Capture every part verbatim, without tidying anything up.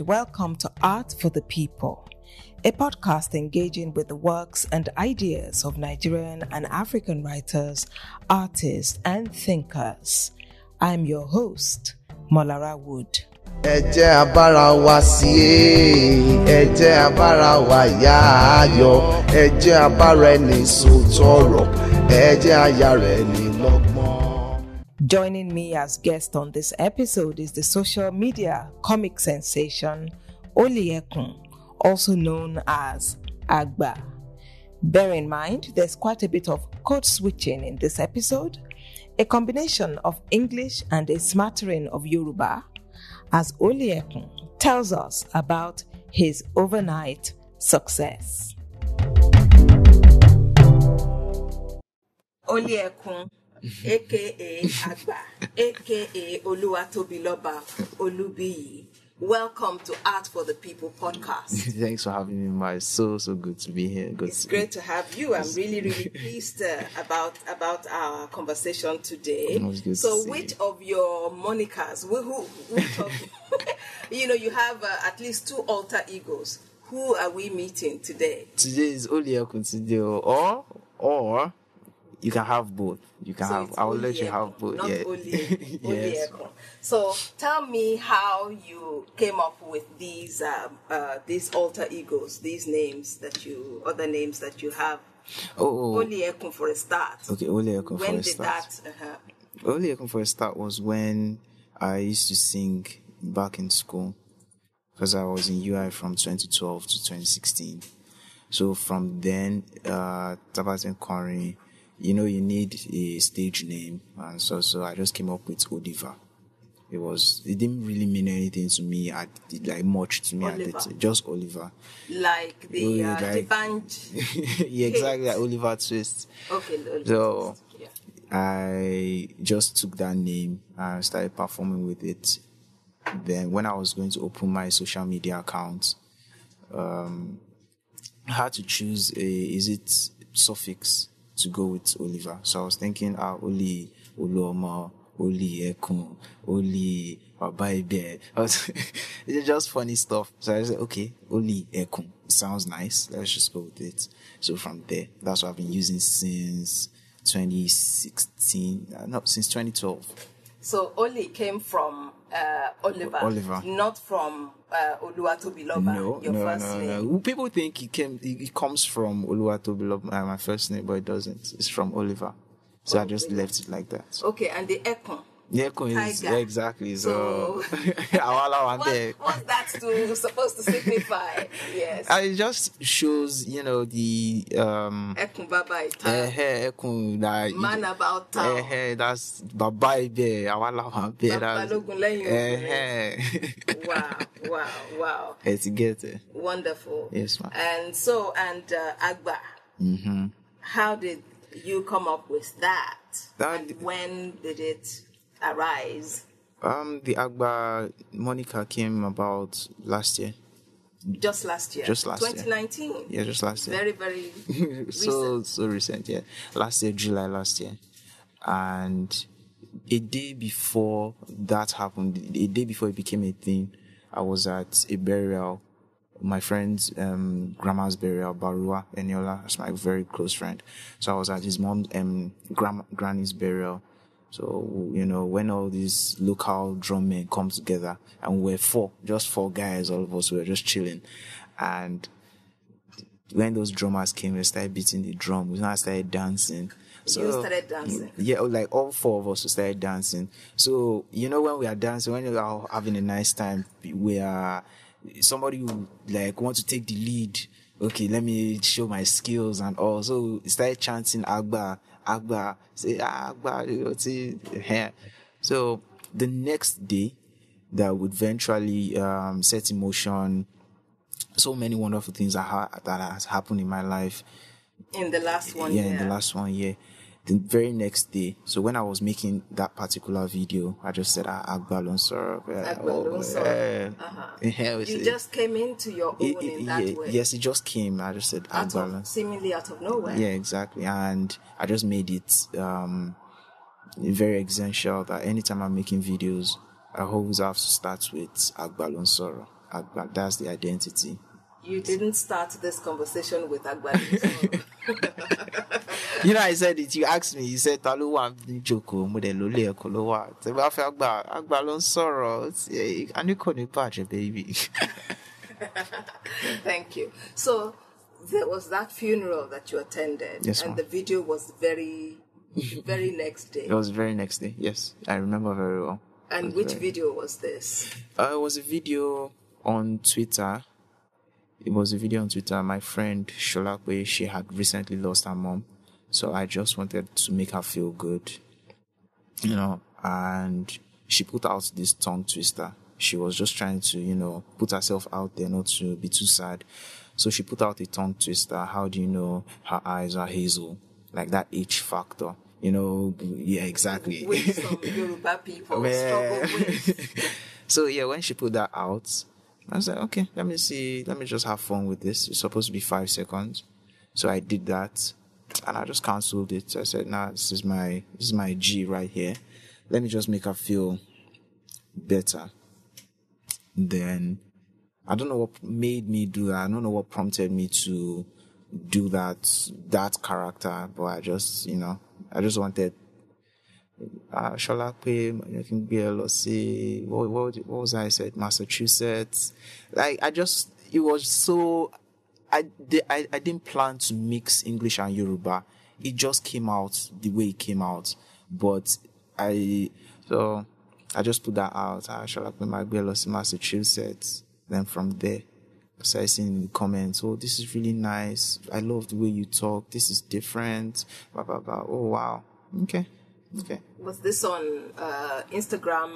welcome to Art for the People, a podcast engaging with the works and ideas of Nigerian and African writers, artists, and thinkers. I'm your host, Molara Wood. Ẹ jẹ́ a bára wa sí i, ẹ jẹ́ a bára wa yá ayọ̀, ẹ jẹ́ a bára ẹni sòótọ́ ọ̀rọ̀, ẹ jẹ́ a yára ẹni lọ́gbọ́n. Joining me as guest on this episode is the social media comic sensation Oliekun, also known as Agba. Bear in mind, there's quite a bit of code switching in this episode, a combination of English and a smattering of Yoruba, as Oliekun tells us about his overnight success. Oliekun, aka Agba, aka Oluwatobiloba Olubiyi. Welcome to Art for the People podcast. Thanks for having me, Ma. It's so, so good to be here. Good it's to great to have you. I'm really, really pleased uh, about about our conversation today. So, which you. of your monikers, who, who, who you know, you have uh, at least two alter egos. Who are we meeting today? Today is Oliekun today, or or you can have both. You can so have. I will let you have both. Not yeah. Oliekun. Yes. So tell me how you came up with these um, uh, these alter egos, these names that you, other names that you have. Oh, oh. Oliekun for a start. Okay, Oliekun for when a start. When did that? Uh-huh. Oliekun for a start was when I used to sing back in school, because I was in U I from twenty twelve to twenty sixteen. So from then, uh, Tabaten Kori, you know, you need a stage name, and so so I just came up with Odiva. It was it didn't really mean anything to me at like much to me Oliver. at the time. Just Oliver. Like the uh, like, the band. Yeah, exactly, like Oliver Twist. Okay, Oliver so Twist. Yeah. I just took that name and started performing with it. Then when I was going to open my social media account, um, I had to choose a is it suffix to go with Oliver. So I was thinking, ah, Oli, Oluoma, Oliekun, Oli, Babaibe. It's just funny stuff. So I said, okay, Oliekun. It sounds nice. Let's just go with it. So from there, that's what I've been using since twenty sixteen. Uh, no, since twenty twelve. So Oli came from uh, Oliver, Oliver, not from uh, Oluwatobiloba. No, your no, first no, name. no. People think it came, it comes from Oluwatobiloba, uh, my first name, but it doesn't. It's from Oliver. So okay. I just left it like that. Okay, and the Ekun. The Ekun is yeah, exactly. So, so what, what's that to, supposed to signify? Yes, uh, it just shows, you know, the um. Ekun Baba Ita. Eh, Ekun that man about town. Eh, that's Baba Ibe. Awala Wabe. Eh. Wow, wow, wow. It's get it. Wonderful. Yes, ma'am. And so, and uh, Agba. Mm-hmm. How did you come up with that? That and when did it arise? Um, the Agba Monica came about last year. Just last year. Just last twenty nineteen. year. Yeah, just last year. Very, very so recent. so recent. Yeah, last year, July last year, and a day before that happened, a day before it became a thing, I was at a burial. My friend's um, grandma's burial, Barua Eniola, that's my very close friend. So I was at his mom's um, grandma, granny's burial. So, you know, when all these local drum men come together, and we're four, just four guys, all of us, we were just chilling. And when those drummers came, we started beating the drum. We now started dancing. So, you started dancing? Yeah, like all four of us started dancing. So, you know, when we are dancing, when we are having a nice time, we are... somebody who like want to take the lead. Okay, let me show my skills and all. So started chanting Agba, Agba, say Agba, you know, see here. So the next day, that would eventually um, set in motion so many wonderful things that ha- that has happened in my life. In the last one yeah, year. in the last one year. The very next day, so when I was making that particular video, I just said, ah, Agba Lonsoro. Agba Lonsoro. Uh-huh. You just came into your own it, it, in that yeah, way. Yes, it just came. I just said, out Agba of, seemingly out of nowhere. Yeah, exactly. And I just made it um, very essential that anytime I'm making videos, I always have to start with Agba Lonsoro. Agba. That's the identity. You didn't start this conversation with Agba. You know, I said it. You asked me. You said, "Talu wa joko modelo le ekolowa." Tell me, Agba, Agba lon sorrow. And you call me Paje, baby. Thank you. So there was that funeral that you attended, yes, and ma'am. the video was very, very next day. It was the very next day. Yes, I remember very well. And which very... video was this? Uh, it was a video on Twitter. It was a video on Twitter. My friend Sholakwe, she had recently lost her mom, so I just wanted to make her feel good, you know. And she put out this tongue twister. She was just trying to, you know, put herself out there, not to be too sad. So she put out a tongue twister. How do you know her eyes are hazel? Like that H factor. You know, yeah, exactly. With some Yoruba people struggle with. So yeah, when she put that out, I was like, okay, let me see, let me just have fun with this. It's supposed to be five seconds. So I did that and I just cancelled it. I said, nah, this is my this is my G right here. Let me just make her feel better. Then I don't know what made me do that. I don't know what prompted me to do that that character, but I just, you know, I just wanted uh Sholakwe, you can be a L C. What, what what was I said? Massachusetts. Like I just it was so I, I I didn't plan to mix English and Yoruba. It just came out the way it came out. But I so I just put that out. I Sholakwe might be a L C Massachusetts. Then from there, I started seeing in the comments, oh, this is really nice. I love the way you talk. This is different. Blah, blah, blah. Oh, wow. Okay. Okay. Was this on uh, Instagram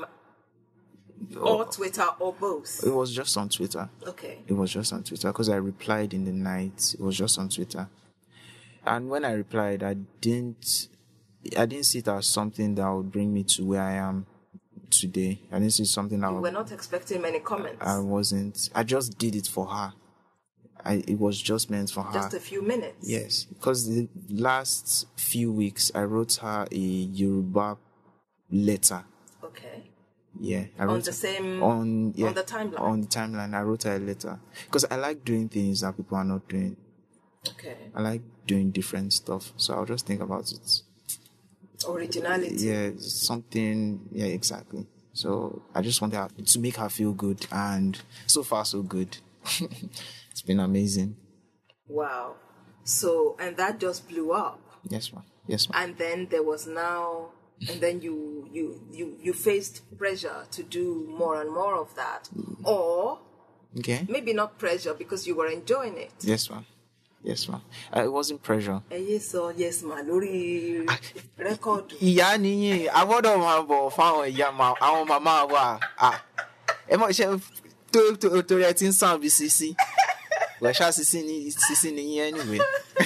or Twitter or both? It was just on Twitter. Okay. It was just on Twitter because I replied in the night. It was just on Twitter. And when I replied, I didn't, I didn't see it as something that would bring me to where I am today. I didn't see something that you were not expecting many comments. I wasn't. I just did it for her. I it was just meant for her. Just a few minutes. Yes, because the last few weeks I wrote her a Yoruba letter. Okay. Yeah, I wrote on the same on yeah, on the timeline. On the timeline, I wrote her a letter because I like doing things that people are not doing. Okay. I like doing different stuff, so I'll just think about it. Originality. Yeah, something. Yeah, exactly. So I just wanted her to make her feel good, and so far so good. It's been amazing. Wow. So and that just blew up. Yes, ma'am. Yes, ma'am. And then there was now, and then you you you you faced pressure to do more and more of that, or okay, maybe not pressure because you were enjoying it. Yes, ma'am. Yes, ma'am. Uh, it wasn't pressure. Uh, yes, so yes, ma. Lórí record. Ìyá nìyí, a gbọ́dọ̀ máa bọ̀ fáwọn ìyá ma, àwọn màmá wa. Ah, ẹ mọ̀ ṣe tó tó tó rẹ ti ń sàn bí sisi. Wẹ̀ ṣá sisi ni sisi nìyí anyway.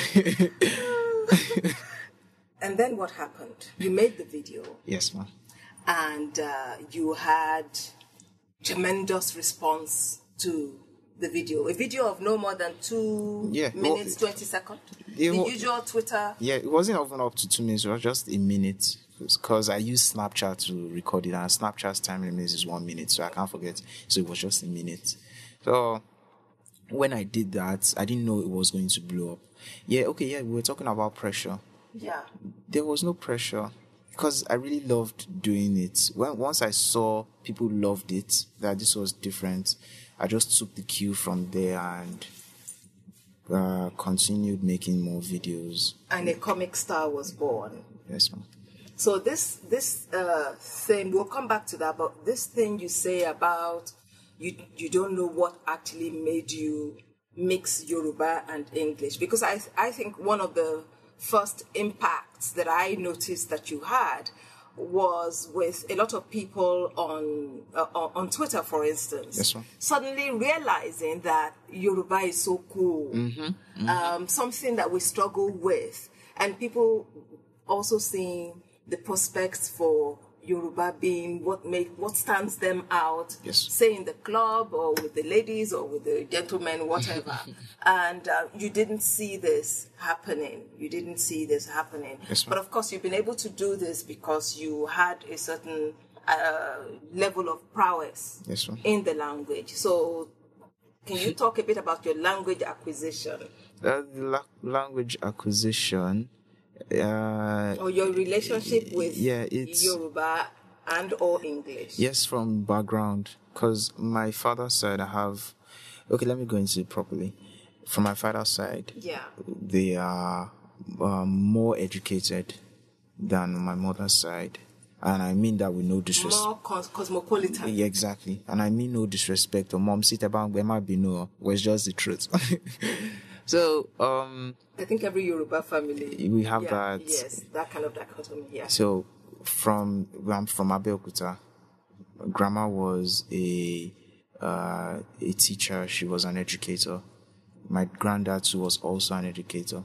And then what happened? You made the video. Yes, ma'am. And uh, you had tremendous response to the video. A video of no more than two yeah, minutes, well, twenty seconds. The was, usual Twitter. Yeah, it wasn't even up to two minutes. It was just a minute. Because I used Snapchat to record it. And Snapchat's time limit is one minute. So I can't forget. So it was just a minute. So when I did that, I didn't know it was going to blow up. Yeah, okay, yeah, we were talking about pressure. Yeah. There was no pressure. Because I really loved doing it. When Once I saw people loved it, that this was different, I just took the cue from there and uh, continued making more videos. And a comic star was born. Yes, ma'am. So this this uh, thing, we'll come back to that, but this thing you say about you you don't know what actually made you mix Yoruba and English, because I I think one of the first impacts that I noticed that you had was with a lot of people on uh, on Twitter, for instance. Yes, ma'am. Suddenly realizing that Yoruba is so cool, mm-hmm, mm-hmm. Um, something that we struggle with, and people also seeing the prospects for Yoruba being what make what stands them out, yes. say in the club or with the ladies or with the gentlemen, whatever. And uh, you didn't see this happening. You didn't see this happening. Yes, but of course, you've been able to do this because you had a certain uh, level of prowess yes, in the language. So Can you talk a bit about your language acquisition? Uh, the la- language acquisition. Uh, or your relationship with yeah, it's, Yoruba and or English? Yes, from background. Because my father's side, I have... Okay, let me go into it properly. From my father's side, yeah, they are uh, more educated than my mother's side. And I mean that with no disrespect. More cos- cosmopolitan. Yeah, exactly. And I mean no disrespect. Or mom sit about where might be no, was just the truth. So, um... I think every Yoruba family... We have yeah, that... Yes, that kind of dichotomy, yeah. So, from... I'm from Abeokuta. Grandma was a... Uh, a teacher. She was an educator. My granddad too was also an educator.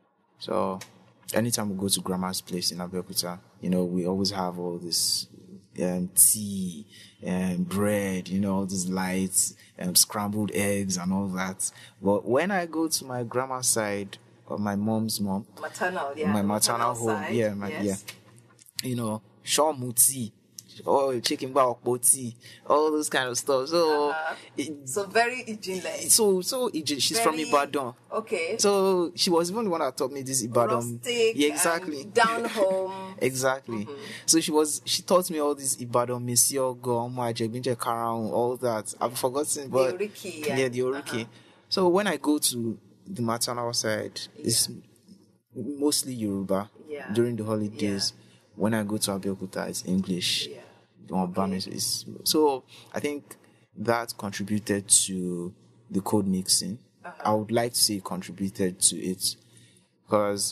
So, anytime we go to grandma's place in Abeokuta, you know, we always have all this um, tea and bread, you know, all these lights and um, scrambled eggs and all that. But when I go to my grandma's side, or my mom's mom, maternal, yeah, my maternal, maternal home, side, yeah, my, yes. yeah, you know, shaw muti. Oh, chicken bok tea, all those kind of stuff. So, uh-huh. it, so very Ijile. So, so Ijile, she's very, from Ibadan. Okay. So she was even the one that taught me this Ibadan. Rustic, yeah, exactly. Down home. Exactly. Mm-hmm. So she was, she taught me all this Ibadan, Monsieur Go, Majebinje Karang, all that. I've forgotten, but the Oriki, yeah. yeah, the Oriki. Uh-huh. So when I go to the maternal side, yeah. it's mostly Yoruba yeah. during the holidays. Yeah. When I go to Abeokuta, it's English. Yeah. Okay. So I think that contributed to the code mixing. Uh-huh. I would like to say it contributed to it because,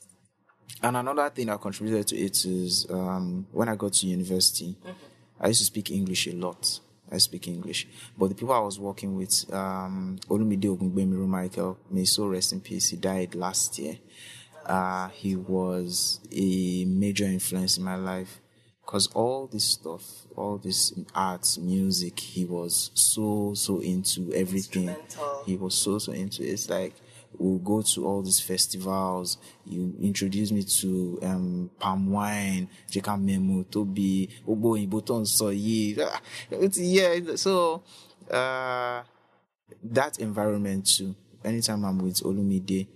and another thing that contributed to it is um, when I got to university, mm-hmm. I used to speak English a lot. I speak English, but the people I was working with, um, Olumide Ogungbemiru Michael, may so rest in peace. He died last year. Uh, he was a major influence in my life. Because all this stuff, all this arts, music, he was so, so into everything. He was so, so into it. It's like, we'll go to all these festivals. You introduce me to um, palm wine, Jeka Memo, Tobi, Obo, Iboton, so yeah. Yeah, so, uh, that environment too. Anytime I'm with Olumide,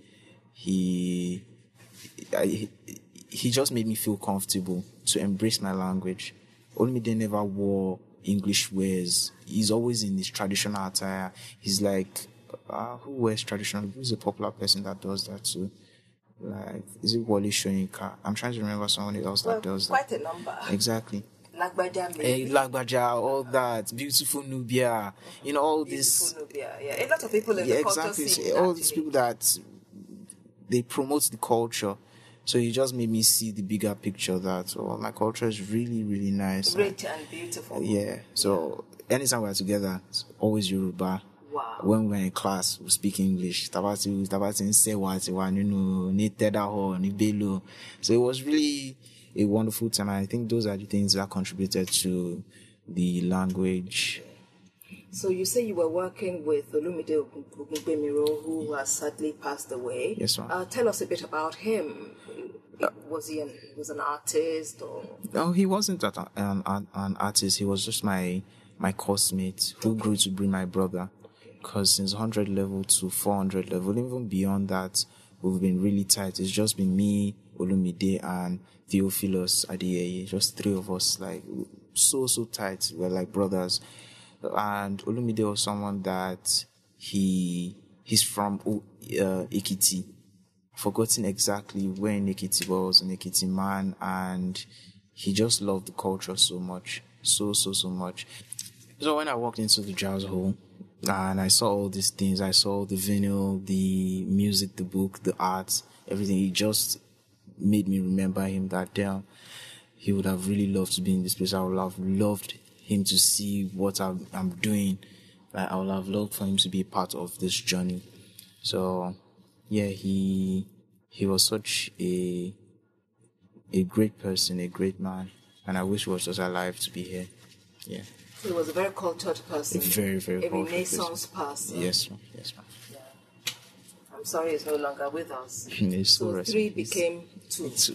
he, I, he just made me feel comfortable to embrace my language. Olumide never wore English wears. He's always in his traditional attire. He's like, uh, who wears traditional? Who's a popular person that does that too? Like, is it Wole Soyinka? I'm trying to remember someone else well, that does quite that. Quite a number. Exactly. Lagbaja, maybe. Hey, Lagbaja, all that. Beautiful Nubia. Mm-hmm. You know, all Beautiful this. Nubia, yeah. A lot of people in yeah, the exactly. culture scene. So, all actually. these people that they promote the culture. So it just made me see the bigger picture that oh, my culture is really, really nice. Rich and beautiful. Yeah. So yeah. Anytime we're together, it's always Yoruba. Wow. When we're in class, we speak English. Tabati, tabati, say what you want, you know, ni teda ho, ni belo. So it was really a wonderful time. I think those are the things that contributed to the language. So you say you were working with Olumide Ogungbemiro, who has sadly passed away. Yes, ma'am. Uh, tell us a bit about him. Uh, was he an, was an artist or? No, he wasn't an, an, an artist. He was just my my coursemate who grew to be my brother. Because since one hundred level to four hundred level, even beyond that, we've been really tight. It's just been me, Olumide, and Theophilus Adeyeye. Just three of us, like so so tight. We're like brothers. And Olumide was someone that he he's from uh, Ekiti. Forgotten exactly where in Ekiti was, an Ekiti man, and he just loved the culture so much, so so so much. So when I walked into the jazz hall and I saw all these things, I saw the vinyl, the music, the book, the art, everything. It just made me remember him that damn, he would have really loved to be in this place. I would have loved him to see what I'm, I'm doing. Like, I would have loved for him to be a part of this journey. So, yeah, he he was such a a great person, a great man, and I wish he was just alive to be here. Yeah. He was a very cultured person. A very, very a cultured Renaissance person. Yes, ma'am. Yes, ma'am. Yeah. I'm sorry he's no longer with us. So so three became two. Two.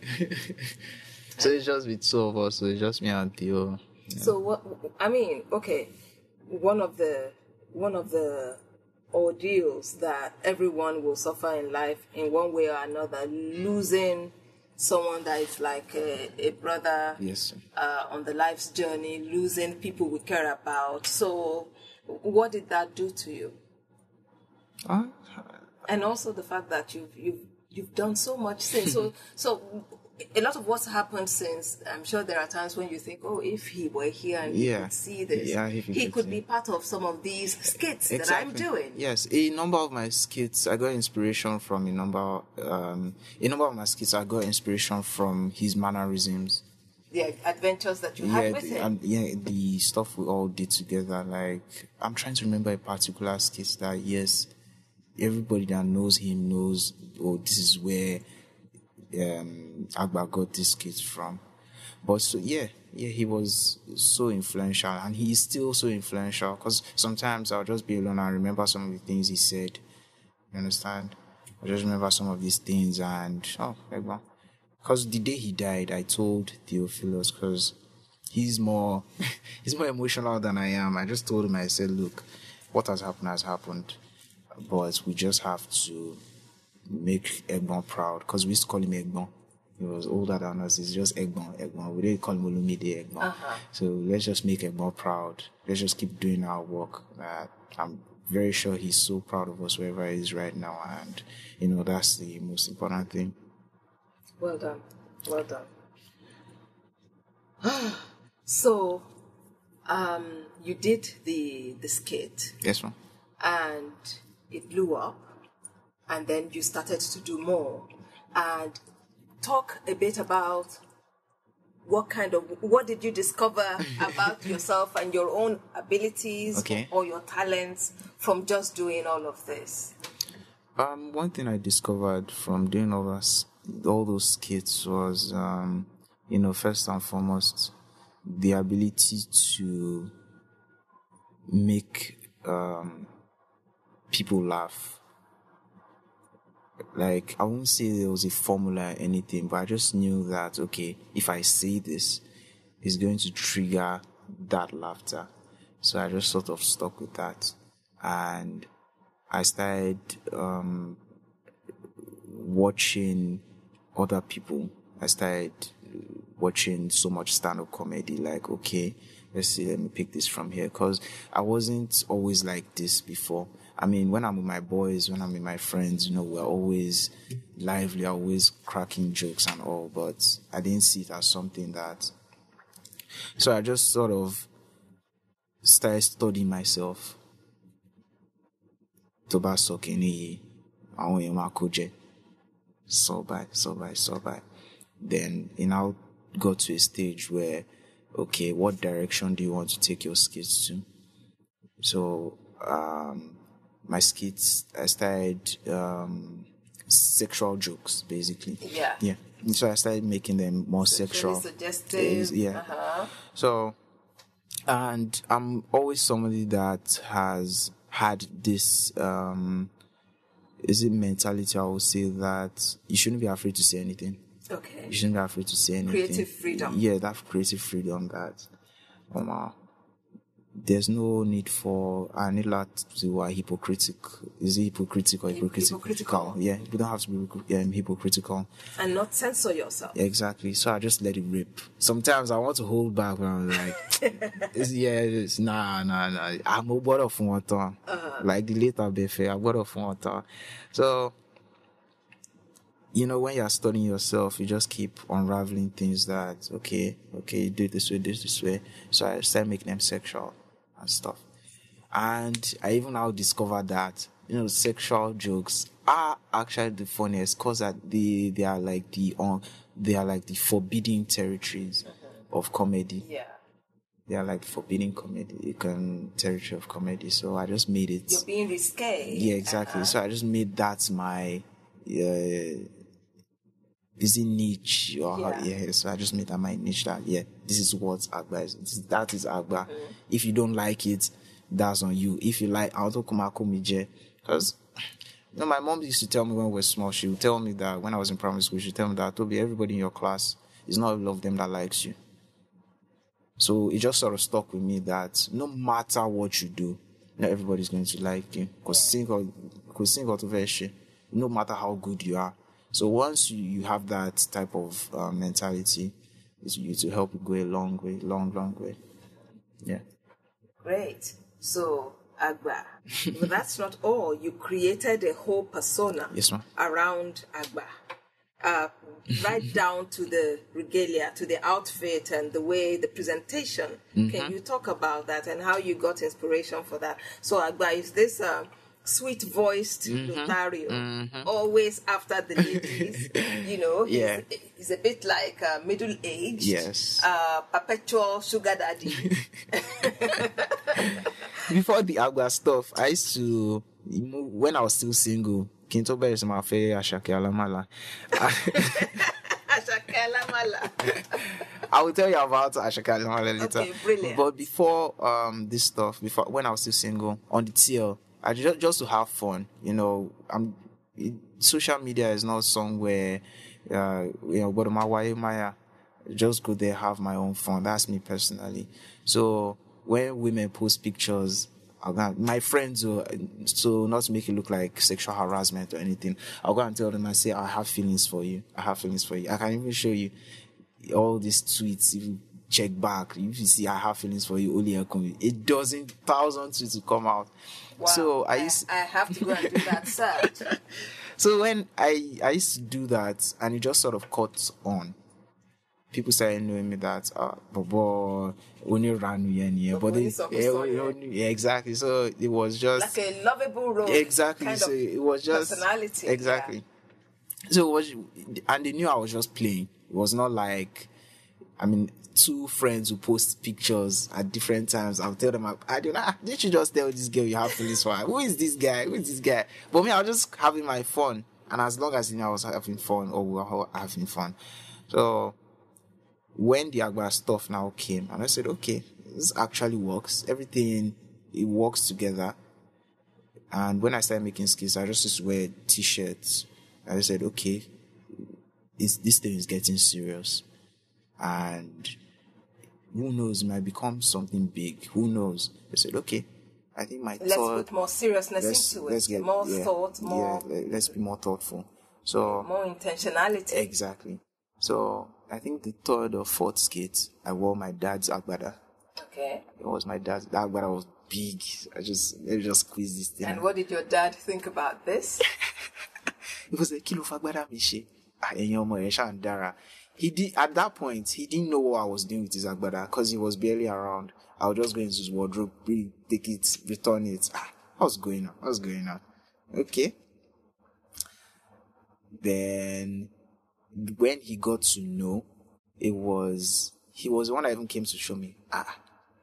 So it's just with two of us. So it's just me and Theo. Yeah. So what? I mean, okay. One of the one of the ordeals that everyone will suffer in life in one way or another, losing someone that is like a, a brother Yes. uh, on the life's journey, losing people we care about. So what did that do to you? Uh, And also the fact that you've you've you've done so much since. so so a lot of what's happened since, I'm sure there are times when you think, oh, if he were here and he Yeah. could see this, Yeah, if he he could could see. be part of some of these skits that I'm Exactly. doing. Yes, a number of my skits, I got inspiration from a number, um, a number of my skits, I got inspiration from his mannerisms. The adventures that you Yeah, had with the, him. um, yeah, the stuff we all did together. Like, I'm trying to remember a particular skit that, yes, everybody that knows him knows, oh, this is where um, Agba got this skit from. But so, yeah, yeah, he was so influential, and he is still so influential, because sometimes I'll just be alone and remember some of the things he said. You understand? I just remember some of these things, and oh, Egba. Because the day he died, I told Theophilus, because he's more, he's more emotional than I am. I just told him, I said, look, what has happened has happened, but we just have to make Egbon proud, because we used to call him Egbon. He was older than us. It's just Egbon, Egbon. We didn't call him Olumide Egbon. Uh-huh. So let's just make Egbon proud. Let's just keep doing our work. Uh, I'm very sure he's so proud of us wherever he is right now, and you know that's the most important thing. Well done. Well done. So, um, you did the the skit Yes, ma'am. and it blew up, and then you started to do more. And talk a bit about what kind of what did you discover about yourself and your own abilities Okay. or your talents from just doing all of this. Um, one thing I discovered from doing all those all those skits was, um, you know, first and foremost, the ability to make um people laugh. Like, I won't say there was a formula or anything, but I just knew that, okay, if I say this, it's going to trigger that laughter. So I just sort of stuck with that. And I started um, watching other people. I started watching so much stand-up comedy. Like, okay, let's see, let me pick this from here. Because I wasn't always like this before. I mean, when I'm with my boys, when I'm with my friends, you know, we're always lively, always cracking jokes and all. But I didn't see it as something that... So I just sort of started studying myself. Tó bá sọ kíní yìí, àwọn èèyàn máa kó jẹ. So by, so by, so by. Then it now got to a stage where, okay, what direction do you want to take your skits to? So, um, my skits, I started um, sexual jokes, basically. Yeah. Yeah. So I started making them more sexual. Really suggestive. Yeah. Uh-huh. So, and I'm always somebody that has had this, um, is it mentality? I would say that you shouldn't be afraid to say anything. Okay. You shouldn't be afraid to say anything. Creative freedom. Yeah, that creative freedom that, um, uh, there's no need for, I need lot to uh, hypocritical. Is it hypocritical or hypocritical? Hypocritical. Yeah, you don't have to be um, hypocritical. And not censor yourself. Exactly. So I just let it rip. Sometimes I want to hold back when I'm like, it's, yeah, it's, nah, nah, nah. I'm a bottle of water. Uh-huh. Like the later buffet, I'm a bottle of water. So, you know, when you're studying yourself, you just keep unraveling things that, okay, okay, do it this way, do it this way. So I started making them sexual and stuff. And I even now discovered that, you know, sexual jokes are actually the funniest because that they, they are like the, um, they are like the forbidden territories uh-huh. of comedy. Yeah. They are like forbidden comedy, you can territory of comedy. So I just made it. You're being risque. Yeah, exactly. Uh-huh. So I just made that my, uh, is it niche or yeah. how, yeah, so I just made that my niche that, yeah, this is what Agba is. This, that is Agba. Mm-hmm. If you don't like it, that's on you. If you like, I'll talk about Komije. Because, you know, my mom used to tell me when we were small, she would tell me that when I was in primary school, she would tell me that, Toby, everybody in your class, it's not all of them that likes you. So it just sort of stuck with me that no matter what you do, not everybody's going to like you. Because sing or because sing out of shit, no matter how good you are. So once you, you have that type of uh, mentality, it's you to help you go a long way, long, long way. Yeah. Great. So, Agba, but that's not all. You created a whole persona Yes, ma'am. around Agba. Uh, right down to the regalia, to the outfit and the way, the presentation. Mm-hmm. Can you talk about that and how you got inspiration for that? So Agba is this uh, sweet-voiced mm-hmm. Lothario, mm-hmm. always after the ladies, you know, he's, yeah. he's a bit like uh, middle-aged, yes. uh, perpetual sugar daddy. Before the Agba stuff, I used to, when I was still single, Kinto Berry is my favorite Ashake Alamala. Ashake Alamala. I will tell you about Ashake Alamala later. Okay, brilliant. But before um this stuff, before when I was still single, on the T L, I just just to have fun. You know, I'm it, social media is not somewhere. Uh, you know, but my wife Maya, just go there, have my own fun. That's me personally. So when women post pictures. My friends, uh, so not to make it look like sexual harassment or anything, I'll go and tell them, I say, I have feelings for you. I have feelings for you. I can even show you all these tweets. If you check back, if you see, I have feelings for you, only it doesn't, thousand tweets will come out. Wow. So I, I used, I have to go and do that search. So when I, I used to do that, and it just sort of caught on. People started knowing me that uh Bobo only ran yeah, but they, yeah, yeah, exactly. So it was just like a lovable role. Exactly. Kind so of it was just personality. Exactly. Yeah. So it was, and they knew I was just playing. It was not like, I mean, two friends who post pictures at different times. I'll tell them, I do not. Didn't you just tell this girl you have feelings for her? Who is this guy? Who is this guy? But me, I was just having my fun, and as long as you know I was having fun, or we were having fun, so. When the Agba stuff now came, and I said, okay, this actually works. Everything, it works together. And when I started making skits, I just used to wear t-shirts. I just said, okay, it's, this thing is getting serious. And who knows, it might become something big. Who knows? I said, okay, I think my Let's thought... put more seriousness let's, into let's it. get, more yeah, thought, more... Yeah, let's be more thoughtful. So more intentionality. Exactly. So I think the third or fourth skate, I wore my dad's agbada. Okay. It was my dad's. The agbada was big. I just, let me just squeeze this thing. And what did your dad think about this? It was a kilo of agbada, Mishi. He did, at that point, he didn't know what I was doing with his agbada because he was barely around. I would just go into his wardrobe, take it, return it. Ah, what's going on? What's going on? Okay. Then, when he got to know, it was, he was the one that even came to show me. Ah.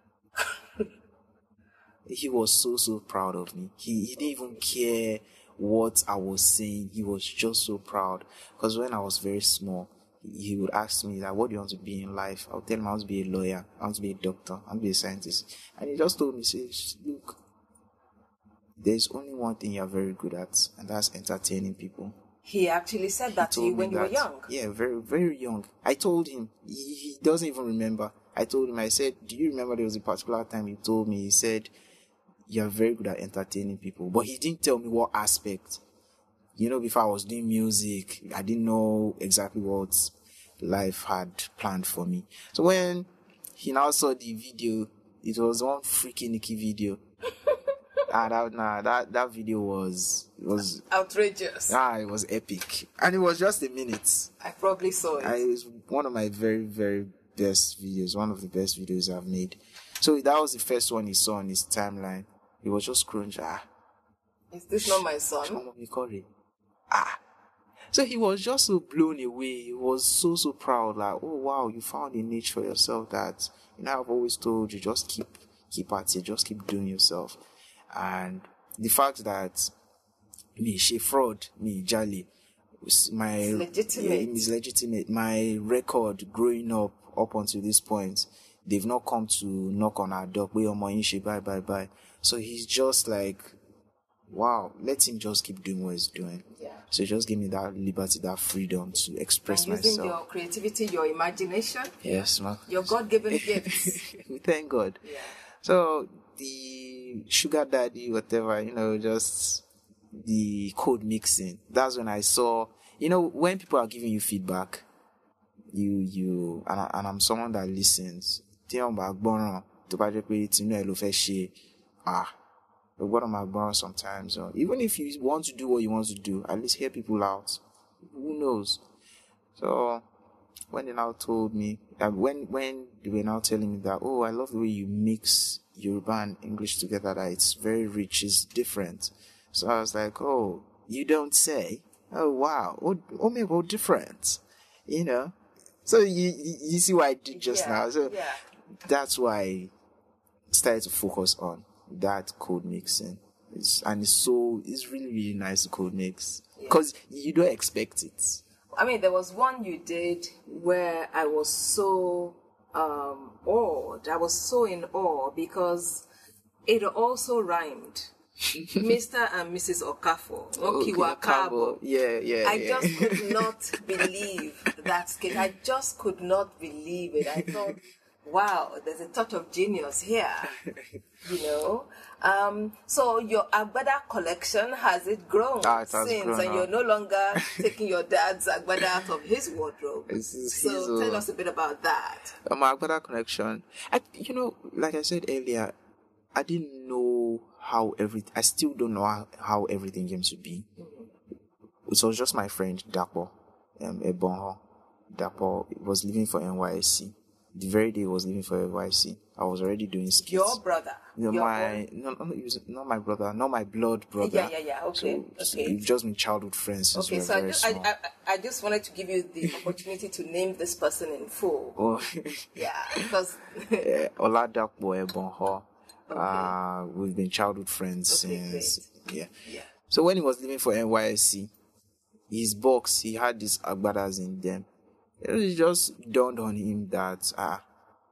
He was so, so proud of me. He, he didn't even care what I was saying. He was just so proud. Because when I was very small, he would ask me that, what do you want to be in life? I would tell him I want to be a lawyer. I want to be a doctor. I want to be a scientist. And he just told me, say, look, there's only one thing you're very good at, and that's entertaining people. He actually said that to you when you were young? Yeah, very, very young. I told him. He, he doesn't even remember. I told him, I said, do you remember there was a particular time he told me, he said, you're very good at entertaining people. But he didn't tell me what aspect. You know, before I was doing music, I didn't know exactly what life had planned for me. So when he now saw the video, it was one freaking Nicky video. And that, nah, that, that video was, was outrageous. Ah, it was epic. And it was just a minute. I probably saw it. I, it was one of my very, very best videos, one of the best videos I've made. So that was the first one he saw on his timeline. He was just cringing. Ah, is this not my son? Ah. So he was just so blown away. He was so, so proud. Like, oh, wow, you found a niche for yourself that, you know, I've always told you, just keep, keep at it. Just keep doing yourself. And the fact that me, she fraud, me, Jali, my, it's legitimate. Yeah, it's legitimate. My record growing up, up until this point, they've not come to knock on our door. Bye, bye, bye. So he's just like, wow, let him just keep doing what he's doing. Yeah. So just give me that liberty, that freedom to express and using myself. Your creativity, your imagination. Yes, ma'am. Your God-given gifts. We thank God. Yeah. So the hey, sugar daddy, whatever, you know, just the code mixing. That's when I saw, you know, when people are giving you feedback, you, you, and, I, and I'm someone that listens. Ah, but what am I born sometimes? Or even if you want to do what you want to do, at least hear people out. Who knows? So when they now told me, uh, when when they were now telling me that, oh, I love the way you mix Yoruba and English together, that it's very rich, it's different. So I was like, oh, you don't say? Oh, wow. Oh, oh my God, different. You know? So you, you see what I did just yeah, now. So yeah. that's why I started to focus on that code mixing. It's, and it's so, it's really, really nice to code mix. Because yeah. you don't expect it. I mean, there was one you did where I was so um, awed. I was so in awe because it also rhymed. Mister and Missus Okafor. Okiwa Kabo. Yeah, yeah. I yeah. just could not believe that skit. I just could not believe it. I thought, wow, there's a touch of genius here. You know? Um, so your Agbada collection, has it grown ah, it has since? grown and up. You're no longer taking your dad's Agbada out of his wardrobe. It's, it's so his, tell uh, us a bit about that. Uh, my Agbada collection, I, you know, like I said earlier, I didn't know how every, I still don't know how, how everything came to be. Mm-hmm. It was just my friend, Dapo, um, Ebonho. Dapo was leaving for N Y S C. The very day he was leaving for N Y S C, I was already doing skits. Your brother? No, Your my, no, no, it was not my brother, not my blood brother. Yeah, yeah, yeah, okay, so, okay. We've just been childhood friends since okay, we were so I very just, small. I, I, I just wanted to give you the opportunity to name this person in full. Oh. Yeah, because... yeah, Oladapo Ebonho. Okay. Uh, we've been childhood friends okay, since, great. yeah. yeah. So when he was leaving for N Y S C, his box, he had these Agbadas in them. It just dawned on him that, ah,